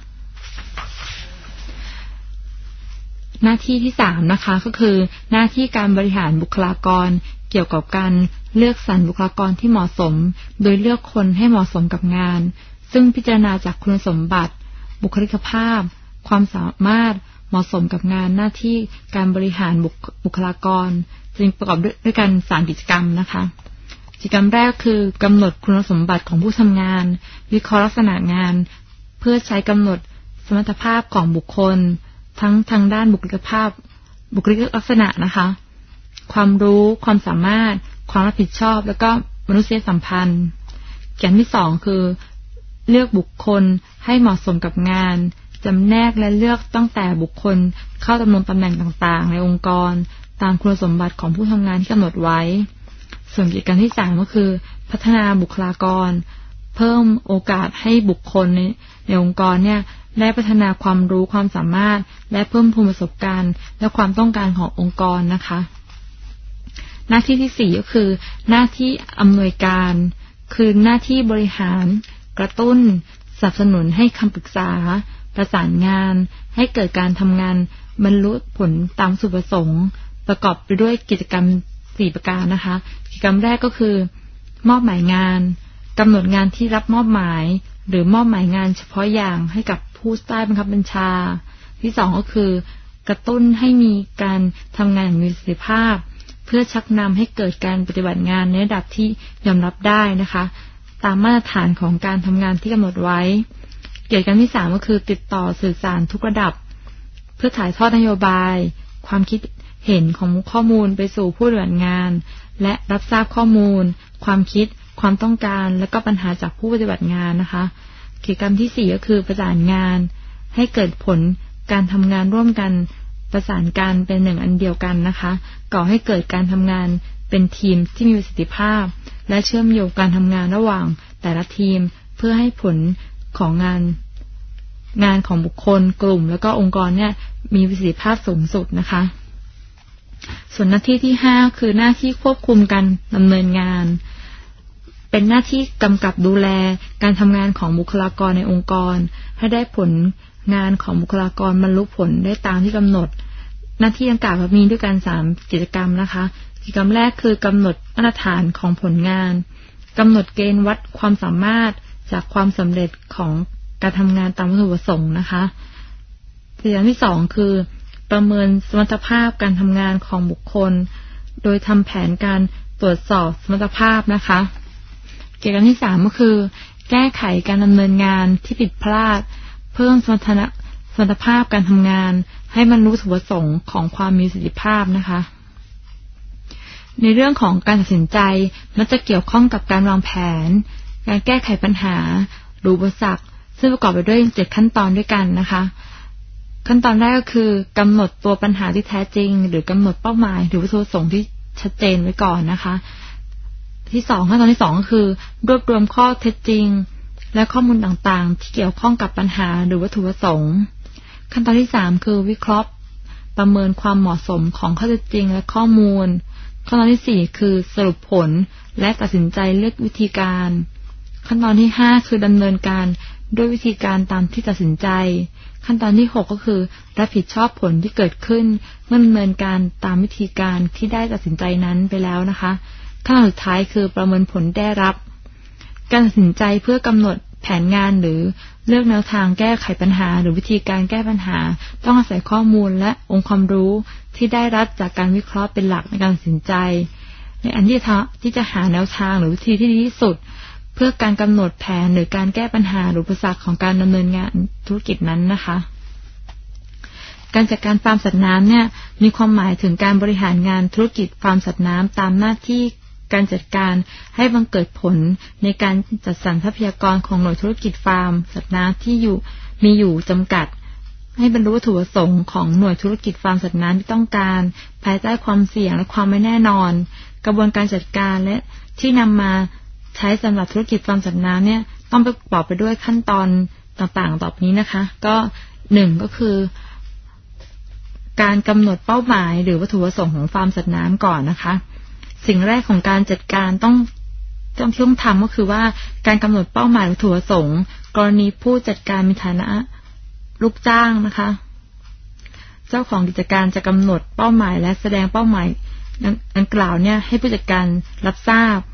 หน้าที่ที่สามนะคะก็คือหน้าที่การบริหารบุคลากรเกี่ยวกับการเลือกสรรบุคลากรที่เหมาะสมโดยเลือกคนให้เหมาะสมกับงานซึ่งพิจารณาจากคุณสมบัติบุคลิกภาพความสามารถเหมาะสมกับงานหน้าที่การบริหารบุคลากรจึงประกอบด้วยกันสามกิจกรรมนะคะกิจกรรมแรกคือกำหนดคุณสมบัติของผู้ทำงานวิเคราะห์ลักษณะงานเพื่อใช้กำหนดสมรรถภาพของบุคคลทั้งทางด้านบุคลิกภาพบุคลิกลักษณะนะคะความรู้ความสามารถความรับผิดชอบแล้วก็มนุษยสัมพันธ์กิจกรรมที่สองคือเลือกบุคคลให้เหมาะสมกับงานจำแนกและเลือกตั้งแต่บุคคลเข้าดำรงตำแหน่งต่างๆในองค์กรตามคุณสมบัติของผู้ทำงานที่กำหนดไว้ส่วนกิจกรรมที่สามก็คือพัฒนาบุคลากรเพิ่มโอกาสให้บุคคลในในองค์กรเนี่ยได้พัฒนาความรู้ความสามารถและเพิ่มพูนประสบการณ์และความต้องการขององค์กรนะคะหน้าที่ที่สี่ก็คือหน้าที่อำนวยการคือหน้าที่บริหารกระตุ้นสนับสนุนให้คำปรึกษาประสานงานให้เกิดการทำงานบรรลุผลตามจุดประสงค์ประกอบไปด้วยกิจกรรมสี่ประการนะคะกิจกรรมแรกก็คือมอบหมายงานกำหนดงานที่รับมอบหมายหรือมอบหมายงานเฉพาะอย่างให้กับผู้ใต้บังคับบัญชาที่สองก็คือกระตุ้นให้มีการทำงานอย่างมีประสิทธิภาพเพื่อชักนำให้เกิดการปฏิบัติงานในระดับที่ยอมรับได้นะคะตามมาตรฐานของการทำงานที่กำหนดไว้กิจกรรมที่สามก็คือติดต่อสื่อสารทุกระดับเพื่อถ่ายทอดนโยบายความคิดเห็นของข้อมูลไปสู่ผู้ปฏิบัติงานและรับทราบข้อมูลความคิดความต้องการและก็ปัญหาจากผู้ปฏิบัติงานนะคะกิจกรรมที่สี่ก็คือประสานงานให้เกิดผลการทำงานร่วมกันประสานกันเป็นหนึ่งอันเดียวกันนะคะก่อให้เกิดการทำงานเป็นทีมที่มีประสิทธิภาพและเชื่อมโยงการทำงานระหว่างแต่ละทีมเพื่อให้ผลของงานงานของบุคคลกลุ่มแล้วก็องค์กรเนี่ยมีประสิทธิภาพสูงสุดนะคะส่วนหน้าที่ที่ห้าคือหน้าที่ควบคุมการดำเนินงานเป็นหน้าที่กำกับดูแลการทำงานของบุคลากรในองค์กรให้ได้ผลงานของบุคลากรบรรลุผลได้ตามที่กำหนดหน้าที่ดังกล่าวมีด้วยกันสามกิจกรรมนะคะกิจกรรมแรกคือกำหนดมาตรฐานของผลงานกำหนดเกณฑ์วัดความสามารถจากความสำเร็จของการทำงานตามวัตถุประสงค์นะคะกิจกรรมที่สองคือประเมินสมรรถภาพการทำงานของบุคคลโดยทำแผนการตรวจสอบสมรรถภาพนะคะกิจกรรมที่สามก็คือแก้ไขการดำเนินงานที่ผิดพลาดเพิ่มสมรรถนะสมรรถภาพการทำงานให้บรรลุวัตถุประสงค์ของความมีประสิทธิภาพนะคะในเรื่องของการตัดสินใจมันจะเกี่ยวข้องกับการวางแผนการแก้ไขปัญหาหรืออุปสรรคซึ่งประกอบไปด้วยเจ็ดขั้นตอนด้วยกันนะคะขั้นตอนแรกก็คือกำหนดตัวปัญหาที่แท้จริงหรือกำหนดเป้าหมายหรือวัตถุประสงค์ที่ชัดเจนไว้ก่อนนะคะที่สองขั้นตอนที่สองก็คือรวบรวมข้อเท็จจริงและข้อมูลต่างๆที่เกี่ยวข้องกับปัญหาหรือวัตถุประสงค์ขั้นตอนที่สามคือวิเคราะห์ประเมินความเหมาะสมของข้อเท็จจริงและข้อมูลขั้นตอนที่สี่คือสรุปผลและตัดสินใจเลือกวิธีการขั้นตอนที่ห้าคือดำเนินการด้วยวิธีการตามที่ตัดสินใจขั้นตอนที่หกก็คือรับผิดชอบผลที่เกิดขึ้นเมื่อดำเนินการตามวิธีการที่ได้ตัดสินใจนั้นไปแล้วนะคะขั้นตอนสุดท้ายคือประเมินผลได้รับการตัดสินใจเพื่อกำหนดแผนงานหรือเลือกแนวทางแก้ไขปัญหาหรือวิธีการแก้ปัญหาต้องอาศัยข้อมูลและองค์ความรู้ที่ได้รับจากการวิเคราะห์เป็นหลักในการตัดสินใจในอันที่ที่จะหาแนวทางหรือวิธีที่ดีที่สุดเพื่อการกำหนดแผนหรือการแก้ปัญหาหรืออุปสรรคของการดำเนินงานธุรกิจนั้นนะคะการจัดการฟาร์มสัตว์น้ำเนี่ยมีความหมายถึงการบริหารงานธุรกิจฟาร์มสัตว์น้ำตามหน้าที่การจัดการให้บังเกิดผลในการจัดสรรทรัพยากรของหน่วยธุรกิจฟาร์มสัตว์น้ำที่อยู่มีอยู่จำกัดให้บรรลุวัตถุประสงค์ของหน่วยธุรกิจฟาร์มสัตว์น้ำที่ต้องการภายใต้ความเสี่ยงและความไม่แน่นอนกระบวนการจัดการและที่นำมาใช้สำหรับธุรกิจฟาร์มสัตว์น้ำเนี่ยต้องประกอบไปด้วยขั้นตอนต่างๆต่อไปนี้นะคะก็หนึ่งก็คือการกำหนดเป้าหมายหรือวัตถุประสงค์ของฟาร์มสัตว์น้ำก่อนนะคะสิ่งแรกของการจัดการต้องต้องที่ต้องทำก็คือว่าการกำหนดเป้าหมายวัตถุประสงค์กรณีผู้จัดการมีฐานะลูกจ้างนะคะเจ้าของกิจการจะกำหนดเป้าหมายและแสดงเป้าหมายดังกล่าวเนี่ยให้ผู้จัดการรับทราบ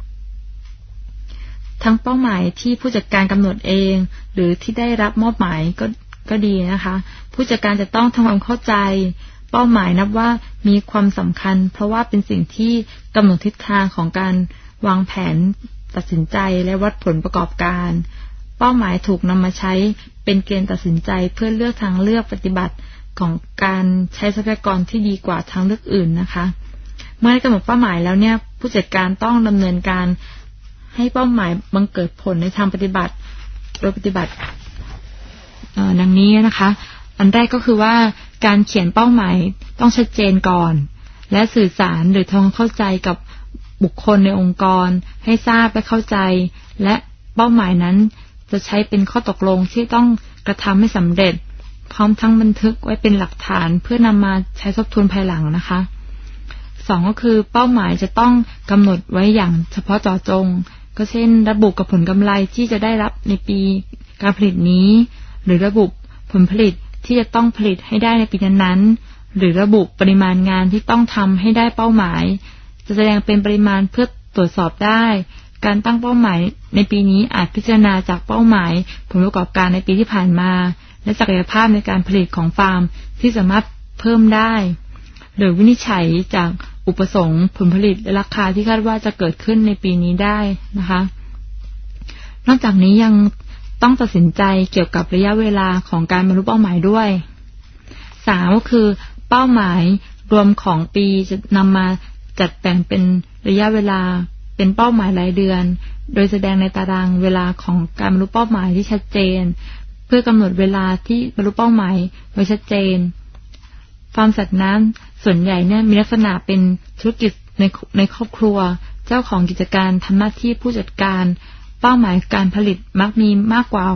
ทั้งเป้าหมายที่ผู้จัดการกำหนดเองหรือที่ได้รับมอบหมายก็ก็ดีนะคะผู้จัดการจะต้องทำความเข้าใจเป้าหมายนับว่ามีความสำคัญเพราะว่าเป็นสิ่งที่กำหนดทิศทางของการวางแผนตัดสินใจและวัดผลประกอบการเป้าหมายถูกนำมาใช้เป็นเกณฑ์ตัดสินใจเพื่อเลือกทางเลือกปฏิบัติของการใช้ทรัพยากรที่ดีกว่าทางเลือกอื่นนะคะเมื่อได้กำหนดเป้าหมายแล้วเนี่ยผู้จัดการต้องดำเนินการให้เป้าหมายบังเกิดผลในทางปฏิบัติโดยปฏิบัติดังนี้นะคะอันแรกก็คือว่าการเขียนเป้าหมายต้องชัดเจนก่อนและสื่อสารหรือทำความเข้าใจกับบุคคลในองค์กรให้ทราบและเข้าใจและเป้าหมายนั้นจะใช้เป็นข้อตกลงที่ต้องกระทำให้สำเร็จพร้อมทั้งบันทึกไว้เป็นหลักฐานเพื่อนำมาใช้ทบทวนภายหลังนะคะสองก็คือเป้าหมายจะต้องกำหนดไว้อย่างเฉพาะเจาะจงก็เช่นระบุกับผลกำไรที่จะได้รับในปีการผลิตนี้หรือระบุผลผลิตที่จะต้องผลิตให้ได้ในปีนั้นๆหรือระบุปริมาณงานที่ต้องทำให้ได้เป้าหมายจะแสดงเป็นปริมาณเพื่อตรวจสอบได้การตั้งเป้าหมายในปีนี้อาจพิจารณาจากเป้าหมายผลประกอบการในปีที่ผ่านมาและศักยภาพในการผลิตของฟาร์มที่สามารถเพิ่มได้หรือวินิจฉัยจากอุปสงค์ผลผลิตและราคาที่คาดว่าจะเกิดขึ้นในปีนี้ได้นะคะนอกจากนี้ยังต้องตัดสินใจเกี่ยวกับระยะเวลาของการบรรลุเป้าหมายด้วยสามก็คือเป้าหมายรวมของปีจะนำมาจัดแต่งเป็นระยะเวลาเป็นเป้าหมายรายเดือนโดยแสดงในตารางเวลาของการบรรลุเป้าหมายที่ชัดเจนเพื่อกำหนดเวลาที่บรรลุเป้าหมายไว้ชัดเจนฟาร์มสัตว์น้ำส่วนใหญ่เนี่ยมีลักษณะเป็นธุรกิจในในครอบครัวเจ้าของกิจการทำหน้าที่ผู้จัดการเป้าหมายการผลิตมักมีมากกว่า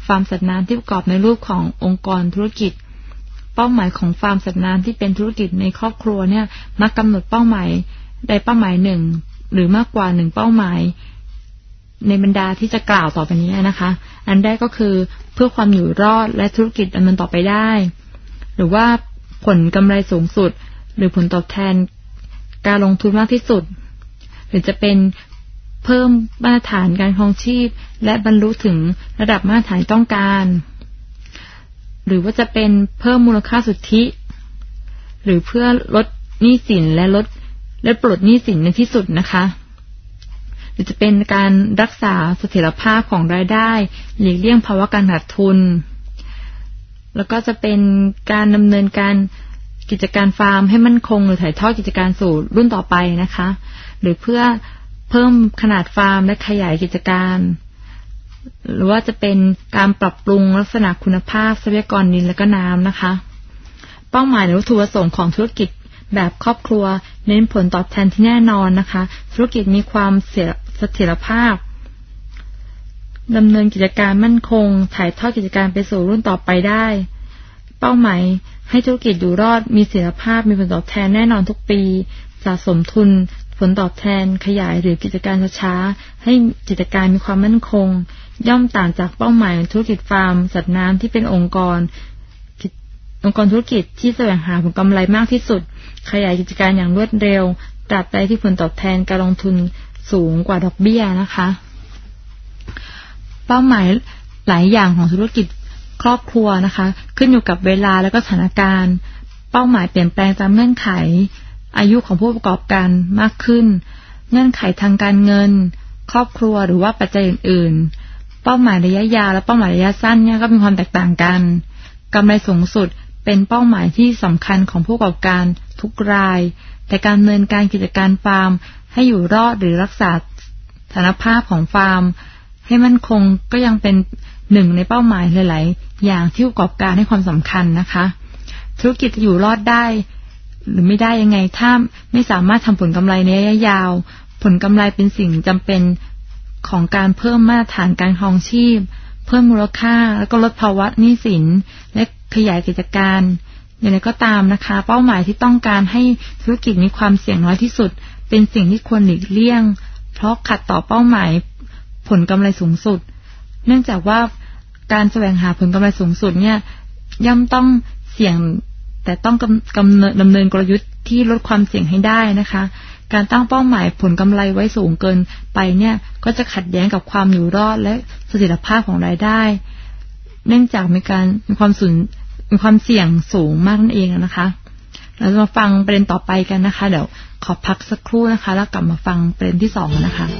ฟาร์มสัตว์น้ำที่ประกอบในรูปขององค์กรธุรกิจเป้าหมายของฟาร์มสัตว์น้ำที่เป็นธุรกิจในครอบครัวเนี่ยมักกำหนดเป้าหมายใดเป้าหมายหนึ่งหรือมากกว่าหนึ่งเป้าหมายในบรรดาที่จะกล่าวต่อไปนี้นะคะอันแรกก็คือเพื่อความอยู่รอดและธุรกิจดำเนินต่อไปได้หรือว่าผลกำไรสูงสุดหรือผลตอบแทนการลงทุนมากที่สุดหรือจะเป็นเพิ่มมาตรฐานการครองชีพและบรรลุถึงระดับมาตรฐานต้องการหรือว่าจะเป็นเพิ่มมูลค่าสุทธิหรือเพื่อลดหนี้สินและลดและปลดหนี้สินในที่สุดนะคะหรือจะเป็นการรักษาเสถียรภาพของรายได้หลีกเลี่ยงภาวะการขาดทุนแล้วก็จะเป็นการดำเนินการกิจการฟาร์มให้มั่นคงหรือถ่ายทอดกิจการสู่รุ่นต่อไปนะคะหรือเพื่อเพิ่มขนาดฟาร์มและขยายกิจการหรือว่าจะเป็นการปรับปรุงลักษณะคุณภาพทรัพยากรดินและก็น้ำนะคะเป้าหมายหรือวัตถุประสงค์ของธุรกิจแบบครอบครัวเน้นผลตอบแทนที่แน่นอนนะคะธุรกิจมีความเสถียรภาพดำเนินกิจการมั่นคงถ่ายทอดกิจการไปสู่รุ่นต่อไปได้เป้าหมายให้ธุรกิจอยู่รอดมีเสถียรภาพมีผลตอบแทนแน่นอนทุกปีสะสมทุนผลตอบแทนขยายหรือกิจการช้าๆให้กิจการมีความมั่นคงย่อมต่างจากเป้าหมายธุรกิจฟาร์มสัตว์น้ำที่เป็นองค์กรองค์กรธุรกิจที่แสวงหาผลกำไรมากที่สุดขยายกิจการอย่างรวดเร็วตราบใดที่ผลตอบแทนการลงทุนสูงกว่าดอกเบี้ยนะคะเป้าหมายหลายอย่างของธุรกิจครอบครัวนะคะขึ้นอยู่กับเวลาและก็สถานการณ์เป้าหมายเปลี่ยนแปลงตามเงื่อนไขอายุของผู้ประกอบการมากขึ้นเงื่อนไขทางการเงินครอบครัวหรือว่าปัจจัยอื่นๆเป้าหมายระยะยาวและเป้าหมายระยะสั้นเนี่ยก็มีความแตกต่างกันกำไรสูงสุดเป็นเป้าหมายที่สำคัญของผู้ประกอบการทุกรายแต่การดำเนินการกิจการฟาร์มให้อยู่รอดหรือรักษาสถานภาพของฟาร์มให้มั่นคงก็ยังเป็นหนึ่งในเป้าหมายหลายๆอย่างที่ผู้ประกอบการให้ความสำคัญนะคะธุรกิจจะอยู่รอดได้หรือไม่ได้ยังไงถ้าไม่สามารถทำผลกำไรในระยะยาวผลกำไรเป็นสิ่งจำเป็นของการเพิ่มมาตรฐานการครองชีพเพิ่มมูลค่าแล้วก็ลดภาวะหนี้สินและขยายกิจการอย่างไรก็ตามนะคะเป้าหมายที่ต้องการให้ธุรกิจมีความเสี่ยงน้อยที่สุดเป็นสิ่งที่ควรหลีกเลี่ยงเพราะขัดต่อเป้าหมายผลกำไรสูงสุดเนื่องจากว่าการแสวงหาผลกำไรสูงสุดเนี่ยย่อมต้องเสี่ยงแต่ต้องกำกำดำเนินกลยุทธ์ที่ลดความเสี่ยงให้ได้นะคะการตั้งเป้าหมายผลกำไรไว้สูงเกินไปเนี่ยก็จะขัดแย้งกับความอยู่รอดและเสถียรภาพของรายได้เนื่องจากมีการมีความสูญมีความเสี่ยงสูงมากนั่นเองนะคะเราจะมาฟังประเด็นต่อไปกันนะคะเดี๋ยวขอพักสักครู่นะคะแล้วกลับมาฟังประเด็นที่สองนะคะ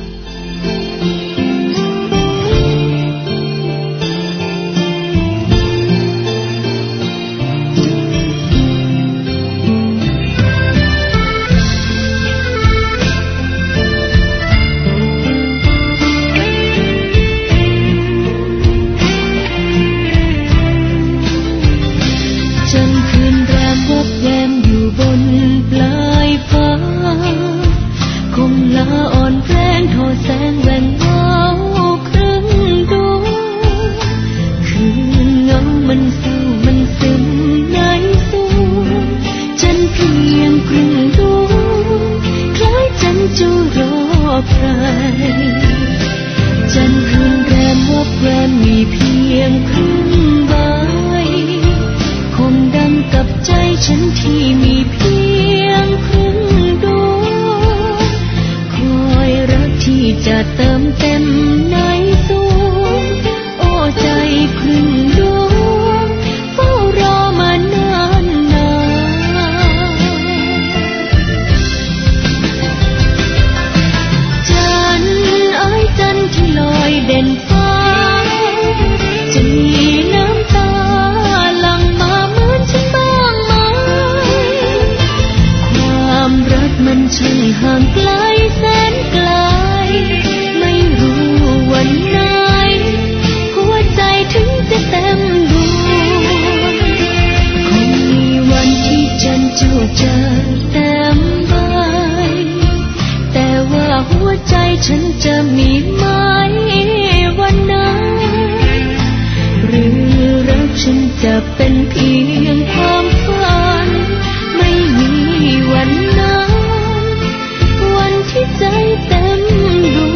คงลาอ่อนแรงทอจะเป็นเพียงความฝันไม่มีวันนั้นวันที่ใจเต็มดวง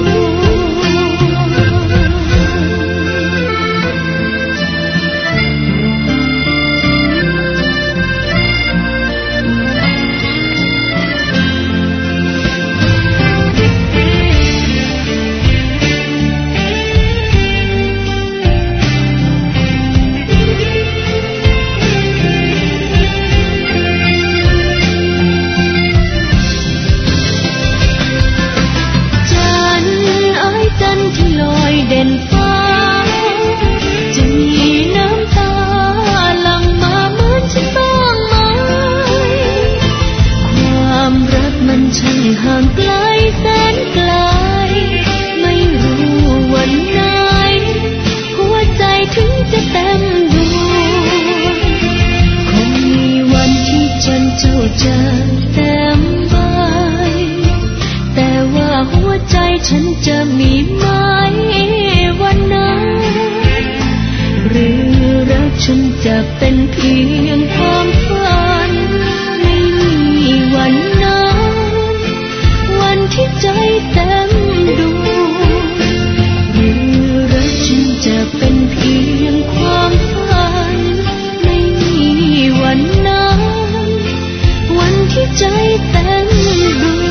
ห่างไกลแสนไกลไม่รู้วันไหนหัวใจถึงจะเต็มดวงคงมีวันที่ฉันเจ้าจะเต็มใบแต่ว่าหัวใจฉันจะมีไหมวันนั้นหรือรักฉันจะเป็นเพียงความฝันไม่มีวันนั้นที่ใจเต็มดวงหรือรักฉันจะเป็นเพียงความฝันไม่มีวันนั้นวันที่ใจเต็มดวง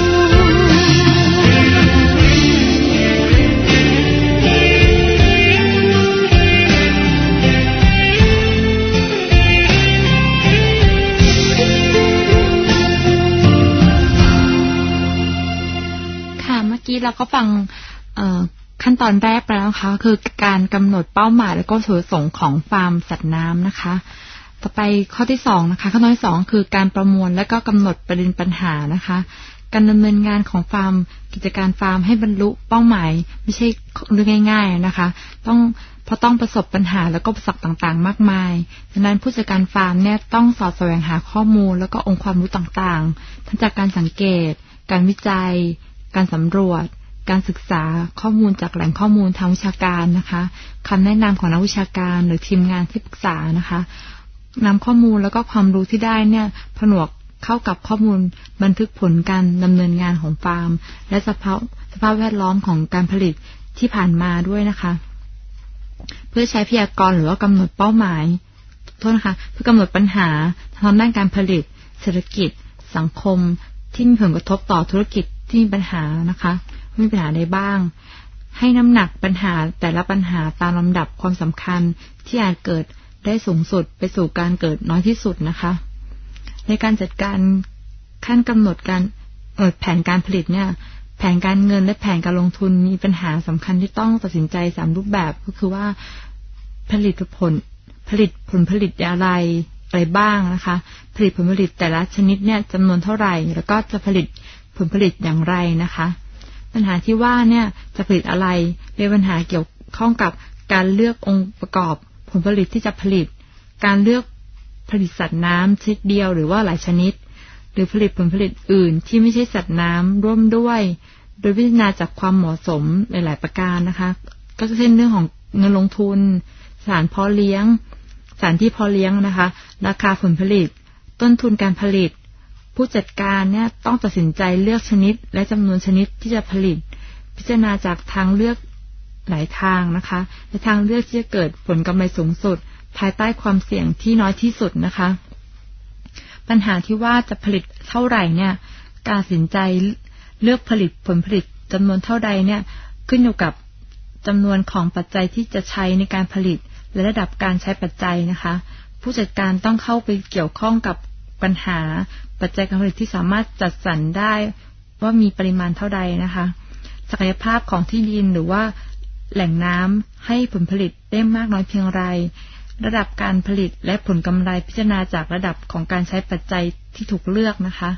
เราก็ฟังขั้นตอนแรกไปแล้วนะคะคือการกำหนดเป้าหมายและก็จุดประสงค์ของฟาร์มสัตว์น้ำนะคะต่อไปข้อที่สองนะคะข้อที่สองคือการประมวลและก็กำหนดประเด็นปัญหานะคะการดำเนินงานของฟาร์มกิจการฟาร์มให้บรรลุเป้าหมายไม่ใช่เรื่องง่ายๆนะคะต้องเพราะต้องประสบปัญหาแล้วก็อุปสรรคต่างๆมากมายดังนั้นผู้จัดการฟาร์มเนี่ยต้องสอดแสวงหาข้อมูลแล้วก็องค์ความรู้ต่างๆทั้งจากการสังเกตการวิจัยการสำรวจการศึกษาข้อมูลจากแหล่งข้อมูลทางวิชาการนะคะคำแนะนำของนักวิชาการหรือทีมงานที่ปรึกษานะคะนำข้อมูลแล้วก็ความรู้ที่ได้เนี่ยผนวกเข้ากับข้อมูลบันทึกผลการดำเนินงานของฟาร์มและสภาพสภาพแวดล้อมของการผลิตที่ผ่านมาด้วยนะคะเพื่อใช้พยากรณ์หรือว่ากำหนดเป้าหมายโทษนะคะเพื่อกำหนดปัญหาทางด้านการผลิตเศรษฐกิจสังคมที่มีผลกระทบต่อธุรกิจที่มีปัญหานะคะมีปัญหาใดบ้างให้น้ำหนักปัญหาแต่ละปัญหาตามลำดับความสำคัญที่อาจเกิดได้สูงสุดไปสู่การเกิดน้อยที่สุดนะคะในการจัดการขั้นกำหนดการเอ่อแผนการผลิตเนี่ยแผนการเงินและแผนการลงทุนมีปัญหาสำคัญที่ต้องตัดสินใจสามรูปแบบก็คือว่าผลิตผลผลิตผลผลิตอะไรอะไรบ้างนะคะผลิตผลผลิตแต่ละชนิดเนี่ยจำนวนเท่าไหร่แล้วก็จะผลิตผลผลิตอย่างไรนะคะปัญหาที่ว่าเนี่ยจะผลิตอะไรเป็นปัญหาเกี่ยวข้องกับการเลือกองค์ประกอบผลผลิตที่จะผลิตการเลือกผลิตสัตว์น้ำชนิดเดียวหรือว่าหลายชนิดหรือผลิตผลผลิตอื่นที่ไม่ใช่สัตว์น้ำร่วมด้วยโดยพิจารณาจากความเหมาะสมหลายๆประการนะคะก็เช่นเรื่องของเงินลงทุนสถานเพาะเลี้ยงสถานที่เพาะเลี้ยงนะคะราคาผลผลิตต้นทุนการผลิตผู้จัดการเนี่ยต้องตัดสินใจเลือกชนิดและจำนวนชนิดที่จะผลิตพิจารณาจากทางเลือกหลายทางนะคะและทางเลือกที่จะเกิดผลกำไรสูงสุดภายใต้ความเสี่ยงที่น้อยที่สุดนะคะปัญหาที่ว่าจะผลิตเท่าไหร่เนี่ยการตัดสินใจเลือกผลิตผลผลิตจำนวนเท่าใดเนี่ยขึ้นอยู่กับจำนวนของปัจจัยที่จะใช้ในการผลิตและระดับการใช้ปัจจัยนะคะผู้จัดการต้องเข้าไปเกี่ยวข้องกับปัญหาปัจจัยการผลิตที่สามารถจัดสรรได้ว่ามีปริมาณเท่าใดนะคะศักยภาพของที่ดินหรือว่าแหล่งน้ำให้ผลผลิตได้มากน้อยเพียงไรระดับการผลิตและผลกำไรพิจารณาจากระดับของการใช้ปัจจัยที่ถูกเลือกนะคะ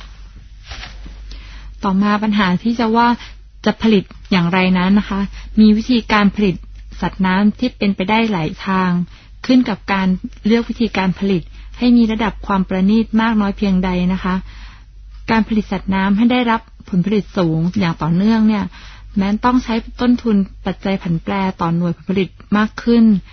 ต่อมาปัญหาที่จะว่าจะผลิตอย่างไรนั้นนะคะมีวิธีการผลิตสัตว์น้ำที่เป็นไปได้หลายทางขึ้นกับการเลือกวิธีการผลิตให้มีระดับความประณีตมากน้อยเพียงใดนะคะการผลิตสัตว์น้ำให้ได้รับผลผลิตสูงอย่างต่อเนื่องเนี่ยแม้ต้องใช้ต้นทุนปัจจัยผันแปรต่อหน่วยผลผลิตมากขึ้นแต่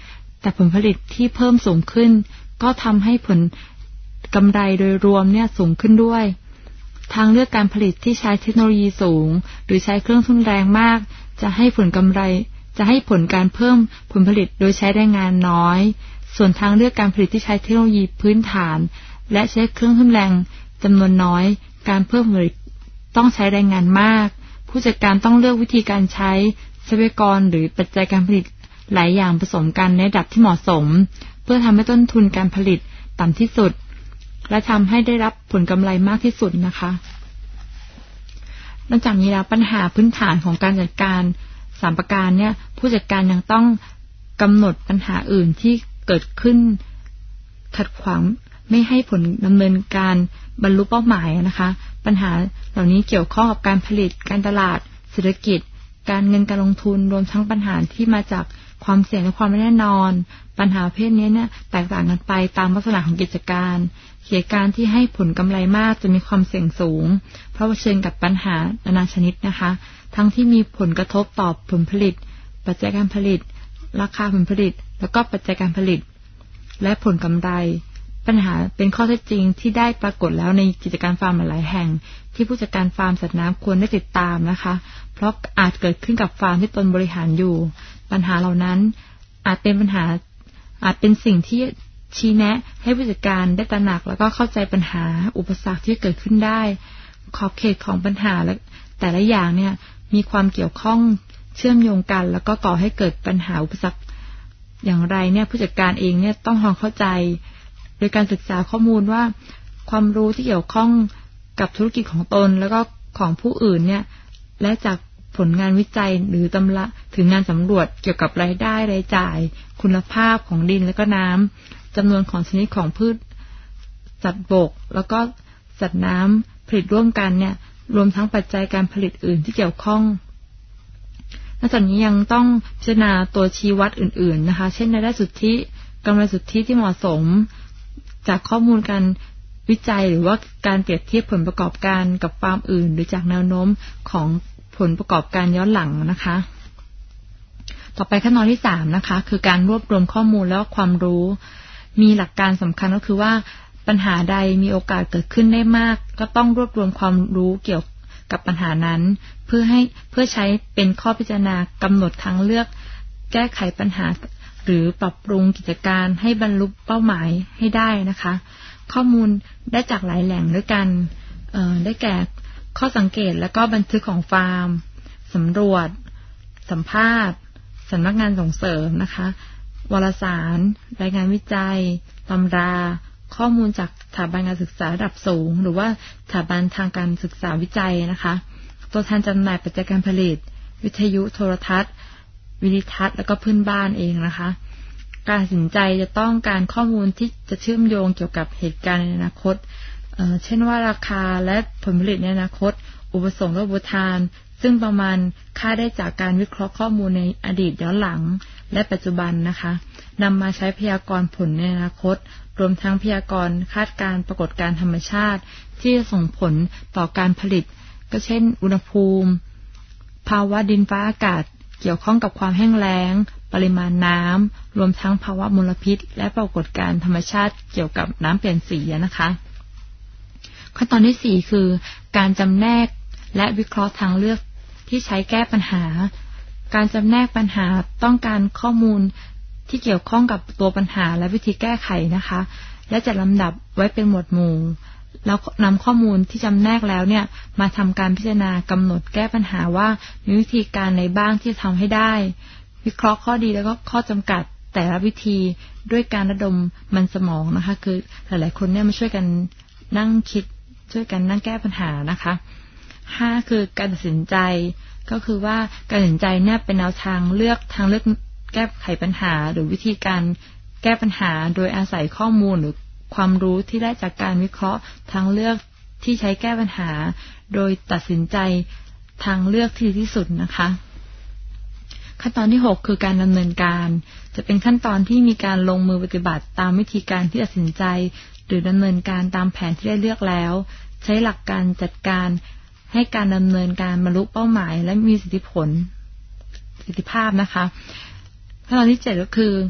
แต่ผลผลิตที่เพิ่มสูงขึ้นก็ทำให้ผลกำไรโดยรวมเนี่ยสูงขึ้นด้วยทางเลือกการผลิตที่ใช้เทคโนโลยีสูงหรือใช้เครื่องทุนแรงมากจะให้ผลกำไรจะให้ผลการเพิ่มผลผลิตโดยใช้แรงงานน้อยส่วนทางเลือกการผลิตที่ใช้เทคโนโลยีพื้นฐานและใช้เครื่องทุนแรงจำนวนน้อยการเพิ่มผลผลิตต้องใช้แรงงานมากผู้จัดการต้องเลือกวิธีการใช้ทรัพยากรหรือปัจจัยการผลิตหลายอย่างผสมกันในระดับที่เหมาะสมเพื่อทำให้ต้นทุนการผลิตต่ำที่สุดและทำให้ได้รับผลกำไรมากที่สุดนะคะนอกจากนี้แล้วปัญหาพื้นฐานของการจัดการสามประการเนี่ยผู้จัดการยังต้องกำหนดปัญหาอื่นที่เกิดขึ้นขัดขวางไม่ให้ผลดำเนินการบรรลุเป้าหมายนะคะปัญหาเหล่านี้เกี่ยวข้องกับการผลิตการตลาดเศรษฐกิจการเงินการลงทุนรวมทั้งปัญหาที่มาจากความเสี่ยงและความไม่แน่นอนปัญหาประเภทนี้เนี่ยแตกต่างกันไปตามลักษณะของกิจการกิจการที่ให้ผลกำไรมากจะมีความเสี่ยงสูงเพราะเผชิญกับปัญหานานาชนิดนะคะทั้งที่มีผลกระทบต่อผลผลิตปัจจัยการผลิตราคาผลผลิตแล้วก็ปัจจัยการผลิตและผลกำไรปัญหาเป็นข้อเท็จจริงที่ได้ปรากฏแล้วในกิจการฟาร์มหลายแห่งที่ผู้จัดการฟาร์มสัตว์น้ำควรได้ติดตามนะคะเพราะอาจเกิดขึ้นกับฟาร์มที่ตนบริหารอยู่ปัญหาเหล่านั้นอาจเป็นปัญหาอาจเป็นสิ่งที่ชี้แนะให้ผู้จัดการได้ตระหนักแล้วก็เข้าใจปัญหาอุปสรรคที่เกิดขึ้นได้ขอบเขตของปัญหาและแต่ละอย่างเนี่ยมีความเกี่ยวข้องเชื่อมโยงกันแล้วก็ก่อให้เกิดปัญหาอุปสรรคอย่างไรเนี่ยผู้จัดการเองเนี่ยต้องทำเข้าใจโดยการศึกษาข้อมูลว่าความรู้ที่เกี่ยวข้องกับธุรกิจของตนแล้วก็ของผู้อื่นเนี่ยและจากผลงานวิจัยหรือตำราถึงงานสำรวจเกี่ยวกับรายได้รายจ่ายคุณภาพของดินและก็น้ำจำนวนของชนิดของพืชสัตว์บกแล้วก็สัตว์น้ำผลิตร่วมกันเนี่ยรวมทั้งปัจจัยการผลิตอื่นที่เกี่ยวข้องนอกจากนี้ยังต้องพิจารณาตัวชี้วัดอื่นๆนะคะเช่นรายได้สุทธิกำไรสุทธิที่เหมาะสมจากข้อมูลการวิจัยหรือว่าการเปรียบเทียบผลประกอบการกับฟาร์มอื่นหรือจากแนวโน้มของผลประกอบการย้อนหลังนะคะต่อไปขั้นตอนที่สามนะคะคือการรวบรวมข้อมูลและความรู้มีหลักการสำคัญก็คือว่าปัญหาใดมีโอกาสเกิดขึ้นได้มากก็ต้องรวบรวมความรู้เกี่ยวกับปัญหานั้นเพื่อให้เพื่อใช้เป็นข้อพิจารณากำหนดทางเลือกแก้ไขปัญหาหรือปรับปรุงกิจการให้บรรลุเป้าหมายให้ได้นะคะข้อมูลได้จากหลายแหล่งด้วยกันเอ่อได้แก่ข้อสังเกตและก็บันทึกของฟาร์มสำรวจสัมภาษณ์สำนักงานส่งเสริมนะคะวารสารรายงานวิจัยตำราข้อมูลจากสถาบันการศึกษาระดับสูงหรือว่าสถาบันทางการศึกษาวิจัยนะคะตัวแทนจำหน่ายปัจจัยการผลิตวิทยุโทรทัศน์วิดิทัศน์แล้วก็เพื่อนบ้านเองนะคะการตัดสินใจจะต้องการข้อมูลที่จะเชื่อมโยงเกี่ยวกับเหตุการณ์ในอนาคตเอ่อเช่นว่าราคาและผลผลิตในอนาคตอุปสงค์และอุปทานซึ่งประมาณค่าได้จากการวิเคราะห์ข้อมูลในอดีตย้อนหลังและปัจจุบันนะคะนำมาใช้พยากรณ์ผลในอนาคตรวมทั้งพยากรณ์คาดการณ์ปรากฏการณ์ธรรมชาติที่จะส่งผลต่อการผลิตก็เช่นอุณหภูมิภาวะดินฟ้าอากาศเกี่ยวข้องกับความแห้งแล้งปริมาณน้ำรวมทั้งภาวะมลพิษและปรากฏการณ์ธรรมชาติเกี่ยวกับน้ำเปลี่ยนสีนะคะขั้นตอนที่สี่คือการจำแนกและวิเคราะห์ทางเลือกที่ใช้แก้ปัญหาการจำแนกปัญหาต้องการข้อมูลที่เกี่ยวข้องกับตัวปัญหาและวิธีแก้ไขนะคะและจัดลำดับไว้เป็นหมวดหมู่แล้วนำข้อมูลที่จำแนกแล้วเนี่ยมาทำการพิจารณากำหนดแก้ปัญหาว่ามีวิธีการไหนบ้างที่จะทำให้ได้วิเคราะห์ข้อดีแล้วก็ข้อจำกัดแต่ละวิธีด้วยการระดมมันสมองนะคะคือหลายๆคนเนี่ยมาช่วยกันนั่งคิดช่วยกันนั่งแก้ปัญหานะคะห้าคือการตัดสินใจก็คือว่าการตัดสินใจเนี่ยเป็นแนวทางเลือกทางเลือกแก้ไขปัญหาหรือวิธีการแก้ปัญหาโดยอาศัยข้อมูลหรือความรู้ที่ได้จากการวิเคราะห์ทางเลือกที่ใช้แก้ปัญหาโดยตัดสินใจทางเลือกที่ดีที่สุดนะคะขั้นตอนที่หกคือการดำเนินการจะเป็นขั้นตอนที่มีการลงมือปฏิบัติตามวิธีการที่ตัดสินใจหรือดำเนินการตามแผนที่ได้เลือกแล้วใช้หลักการจัดการให้การดำเนินการบรรลุเป้าหมายและมีประสิทธิผลประสิทธิภาพนะคะขั้นตอนที่เจ็ดก็คือ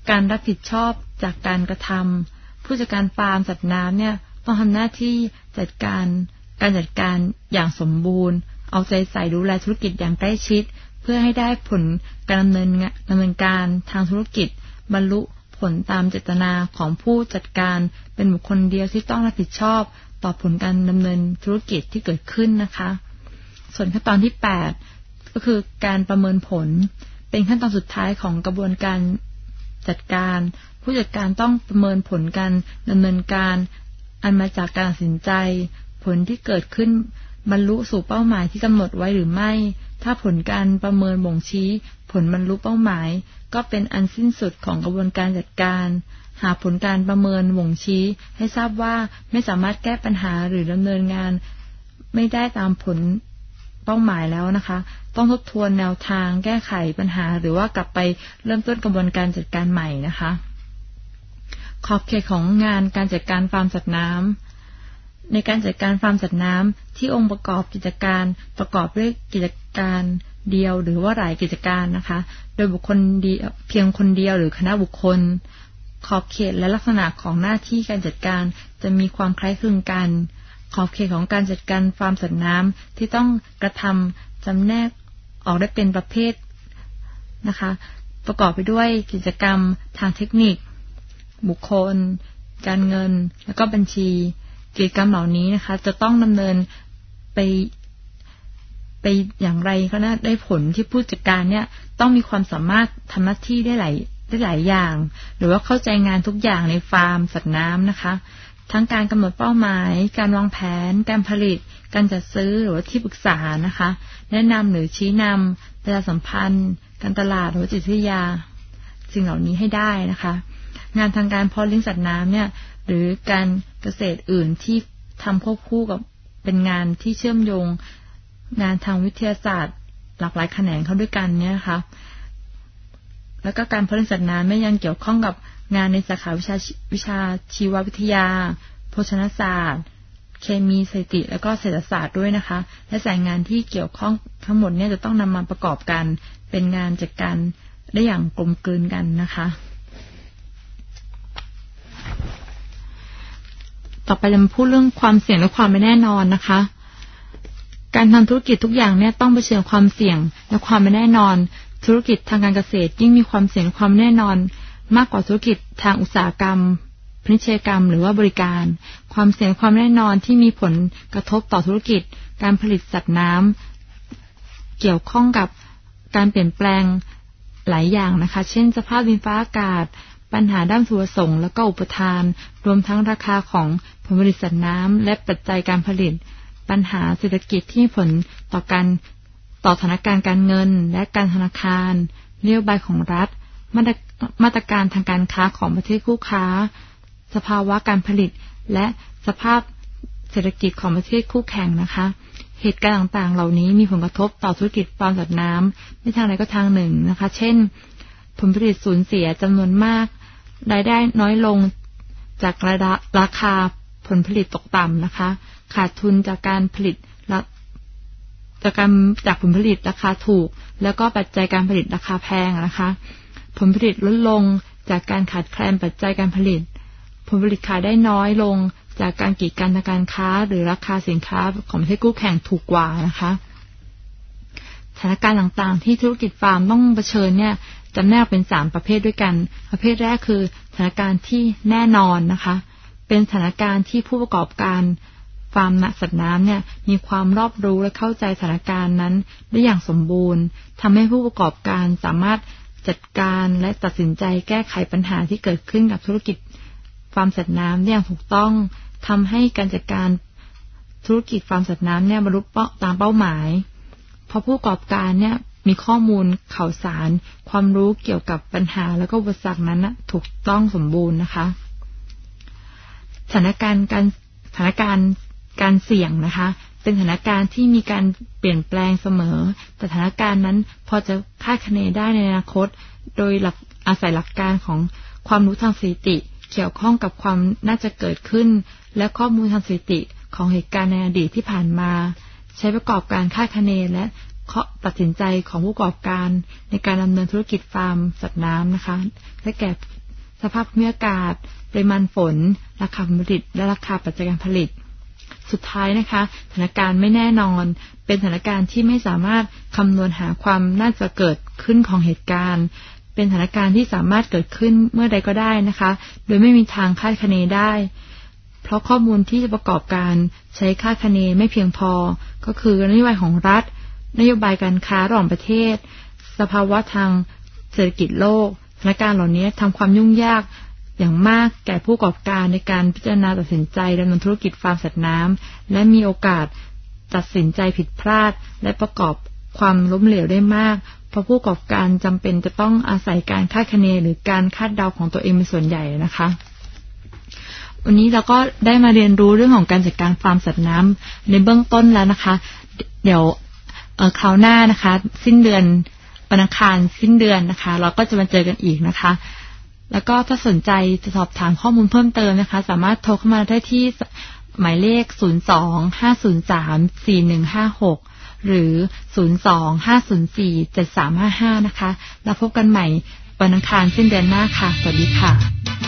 การรับผิดชอบจากการกระทำผู้จัดการฟาร์มสัตว์น้ำเนี่ยต้องทำหน้าที่จัดการการจัดการอย่างสมบูรณ์เอาใจใส่ดูแลธุรกิจอย่างใกล้ชิดเพื่อให้ได้ผลการดำเนินดำเนินการทางธุรกิจบรรลุผลตามเจตนาของผู้จัดการเป็นบุคคลเดียวที่ต้องรับผิดชอบต่อผลการดำเนินธุรกิจที่เกิดขึ้นนะคะส่วนขั้นตอนที่แปดก็คือการประเมินผลเป็นขั้นตอนสุดท้ายของกระบวนการจัดการผู้จัดการต้องประเมินผลการดำเนินการอันมาจากการตัดสินใจผลที่เกิดขึ้นบรรลุสู่เป้าหมายที่กำหนดไว้หรือไม่ถ้าผลการประเมินบ่งชี้ผลบรรลุเป้าหมายก็เป็นอันสิ้นสุดของกระบวนการจัดการหากผลการประเมินบ่งชี้ให้ทราบว่าไม่สามารถแก้ปัญหาหรือดำเนินงานไม่ได้ตามผลเป้าหมายแล้วนะคะต้องทบทวนแนวทางแก้ไขปัญหาหรือว่ากลับไปเริ่มต้นกระบวนการจัดการใหม่นะคะขอบเขตของงานการจัดการฟาร์มสัตว์น้ำในการจัดการฟาร์มสัตว์น้ำที่องค์ประกอบกิจการประกอบด้วยกิจการเดียวหรือว่าหลายกิจการนะคะโดยบุคคลเดียวเพียงคนเดียวหรือคณะบุคคลขอบเขตและลักษณะของหน้าที่การจัดการจะมีความคล้ายคลึงกันขอบเขตของการจัดการฟาร์มสัตว์น้ำที่ต้องกระทำจำแนกออกได้เป็นประเภทนะคะประกอบไปด้วยกิจกรรมทางเทคนิคบุคคลการเงินแล้วก็บัญชีกิจกรรมเหล่านี้นะคะจะต้องดำเนินไปไปอย่างไรก็น่าได้ผลที่ผู้จัดการเนี่ยต้องมีความสามารถทำหน้าที่ได้หลายได้หลายอย่างหรือว่าเข้าใจงานทุกอย่างในฟาร์มสัตว์น้ำนะคะทั้งการกำหนดเป้าหมายการวางแผนการผลิตการจัดซื้อหรือว่าที่ปรึกษานะคะแนะนำหรือชี้นำประชาสัมพันธ์การตลาดหรือจิตวิทยาสิ่งเหล่านี้ให้ได้นะคะงานทางการเพาะเลี้ยงสัตว์น้ำเนี่ยหรือการเกษตรอื่นที่ทำควบคู่กับเป็นงานที่เชื่อมโยงงานทางวิทยาศาสตร์หลากหลายแขนงเข้าด้วยกันเนี่ยนะคะแล้วก็การเพาะเลี้ยงสัตว์น้ำไม่ยังเกี่ยวข้องกับงานในสาขาวิชาวิชาชีววิทยาโภชนาศาสตร์เคมีสถิติแล้วก็เศรษฐศาสตร์ด้วยนะคะและสายงานที่เกี่ยวข้องทั้งหมดเนี่ยจะต้องนำมาประกอบกันเป็นงานจัดการได้อย่างกลมกลืนกันนะคะต่อไปจะมาพูดเรื่องความเสี่ยงและความไม่แน่นอนนะคะการทำธุรกิจทุกอย่างเนี่ยต้องเผชิญความเสี่ยงและความไม่แน่นอนธุรกิจทางการเกษตรยิ่งมีความเสี่ยงและความแน่นอนมากกว่าธุรกิจทางอุตสาหกรรมพาณิชยกรรมหรือว่าบริการความเสี่ยงความแน่นอนที่มีผลกระทบต่อธุรกิจการผลิตสัตว์น้ำเกี่ยวข้องกับการเปลี่ยนแปลงหลายอย่างนะคะเช่นสภาพดินฟ้าอากาศปัญหาด้านสุขส่งและก็อุปทานรวมทั้งราคาของผลผลิตสัตว์น้ำและปัจจัยการผลิตปัญหาเศรษฐกิจที่มีผลต่อการต่อสถานการณ์การเงินและการธนาคารนโยบายของรัฐมาตรการทางการค้าของประเทศคู่ค้าสภาวะการผลิตและสภาพเศรษฐกิจของประเทศคู่แข่งนะคะเหตุการณ์ต่างๆเหล่านี้มีผลกระทบต่อธุรกิจฟาร์มสัตว์น้ำในทางใดก็ทางหนึ่งนะคะเช่นผลผลิตสูญเสียจำนวนมากรายได้น้อยลงจากราคาผลผลิตตกต่ำนะคะขาดทุนจากการผลิตจากการจากผลผลิตราคาถูกแล้วก็ปัจจัยการผลิตราคาแพงนะคะผลผลิตลดลงจากการขาดแคลนปัจจัยการผลิตผลผลิตขายได้น้อยลงจากการกีดกันทางการค้าหรือราคาสินค้าของประเทศคู่แข่งถูกกว่านะคะสถานการณ์ต่างๆที่ธุรกิจฟาร์มต้องเผชิญเนี่ยจำแนกเป็นสามประเภทด้วยกันประเภทแรกคือสถานการณ์ที่แน่นอนนะคะเป็นสถานการณ์ที่ผู้ประกอบการฟาร์มสัตว์น้ำเนี่ยมีความรอบรู้และเข้าใจสถานการณ์นั้นได้อย่างสมบูรณ์ทำให้ผู้ประกอบการสามารถจัดการและตัดสินใจแก้ไขปัญหาที่เกิดขึ้นกับธุรกิจฟาร์มสัตว์น้ำได้อย่างถูกต้องทำให้การจัดการธุรกิจฟาร์มสัตว์น้ำเนี่ยบรรลุตามเป้าหมายเพราะผู้ประกอบการเนี่ยมีข้อมูลข่าวสารความรู้เกี่ยวกับปัญหาแล้วก็อุปสรรคนั้นนะถูกต้องสมบูรณ์นะคะสถานการณ์การสถานการณ์การเสี่ยงนะคะเป็นสถานการณ์ที่มีการเปลี่ยนแปลงเสมอแต่สถานการณ์นั้นพอจะคาดคะเนได้ในอนาคตโดยหลักอาศัยหลักการของความรู้ทางสถิติเกี่ยวข้องกับความน่าจะเกิดขึ้นและข้อมูลทางสถิติของเหตุการณ์ในอดีตที่ผ่านมาใช้ประกอบการคาดคะเนและตัดสินใจของผู้ประกอบการในการดำเนินธุรกิจฟาร์มสัตว์น้ำนะคะได้แก่สภาพภูมิอากาศปริมาณฝนราคาผลผลิตและราคาปัจจัยการผลิตสุดท้ายนะคะสถานการณ์ไม่แน่นอนเป็นสถานการณ์ที่ไม่สามารถคำนวณหาความน่าจะเกิดขึ้นของเหตุการณ์เป็นสถานการณ์ที่สามารถเกิดขึ้นเมื่อใดก็ได้นะคะโดยไม่มีทางคาดคะเนได้เพราะข้อมูลที่จะประกอบการใช้คาดคะเนไม่เพียงพอก็คือนโยบายของรัฐนโยบายการค้าระหว่างประเทศสภาวะทางเศรษฐกิจโลกสถานการณ์เหล่านี้ทำความยุ่งยากอย่างมากแก่ผู้ประกอบการในการพิจารณาตัดสินใจดำเนินธุรกิจฟาร์มสัตว์น้ำและมีโอกาสตัดสินใจผิดพลาดและประกอบความล้มเหลวได้มากเพราะผู้ประกอบการจำเป็นจะต้องอาศัยการคาดคะเนหรือการคาดเดาของตัวเองเป็นส่วนใหญ่นะคะวันนี้เราก็ได้มาเรียนรู้เรื่องของการจัดการฟาร์มสัตว์น้ำในเบื้องต้นแล้วนะคะเดี๋ยวเอ่อคราวหน้านะคะสิ้นเดือนวันอังคารสิ้นเดือนนะคะเราก็จะมาเจอกันอีกนะคะแล้วก็ถ้าสนใจจะสอบถามข้อมูลเพิ่มเติมนะคะสามารถโทรเข้ามาได้ที่หมายเลขศูนย์ สอง ห้า ศูนย์ สาม สี่ หนึ่ง ห้า หกหรือศูนย์ สอง ห้า ศูนย์ สี่ เจ็ด สาม ห้า ห้านะคะแล้วพบกันใหม่วันอังคารสิ้นเดือนหน้าค่ะสวัสดีค่ะ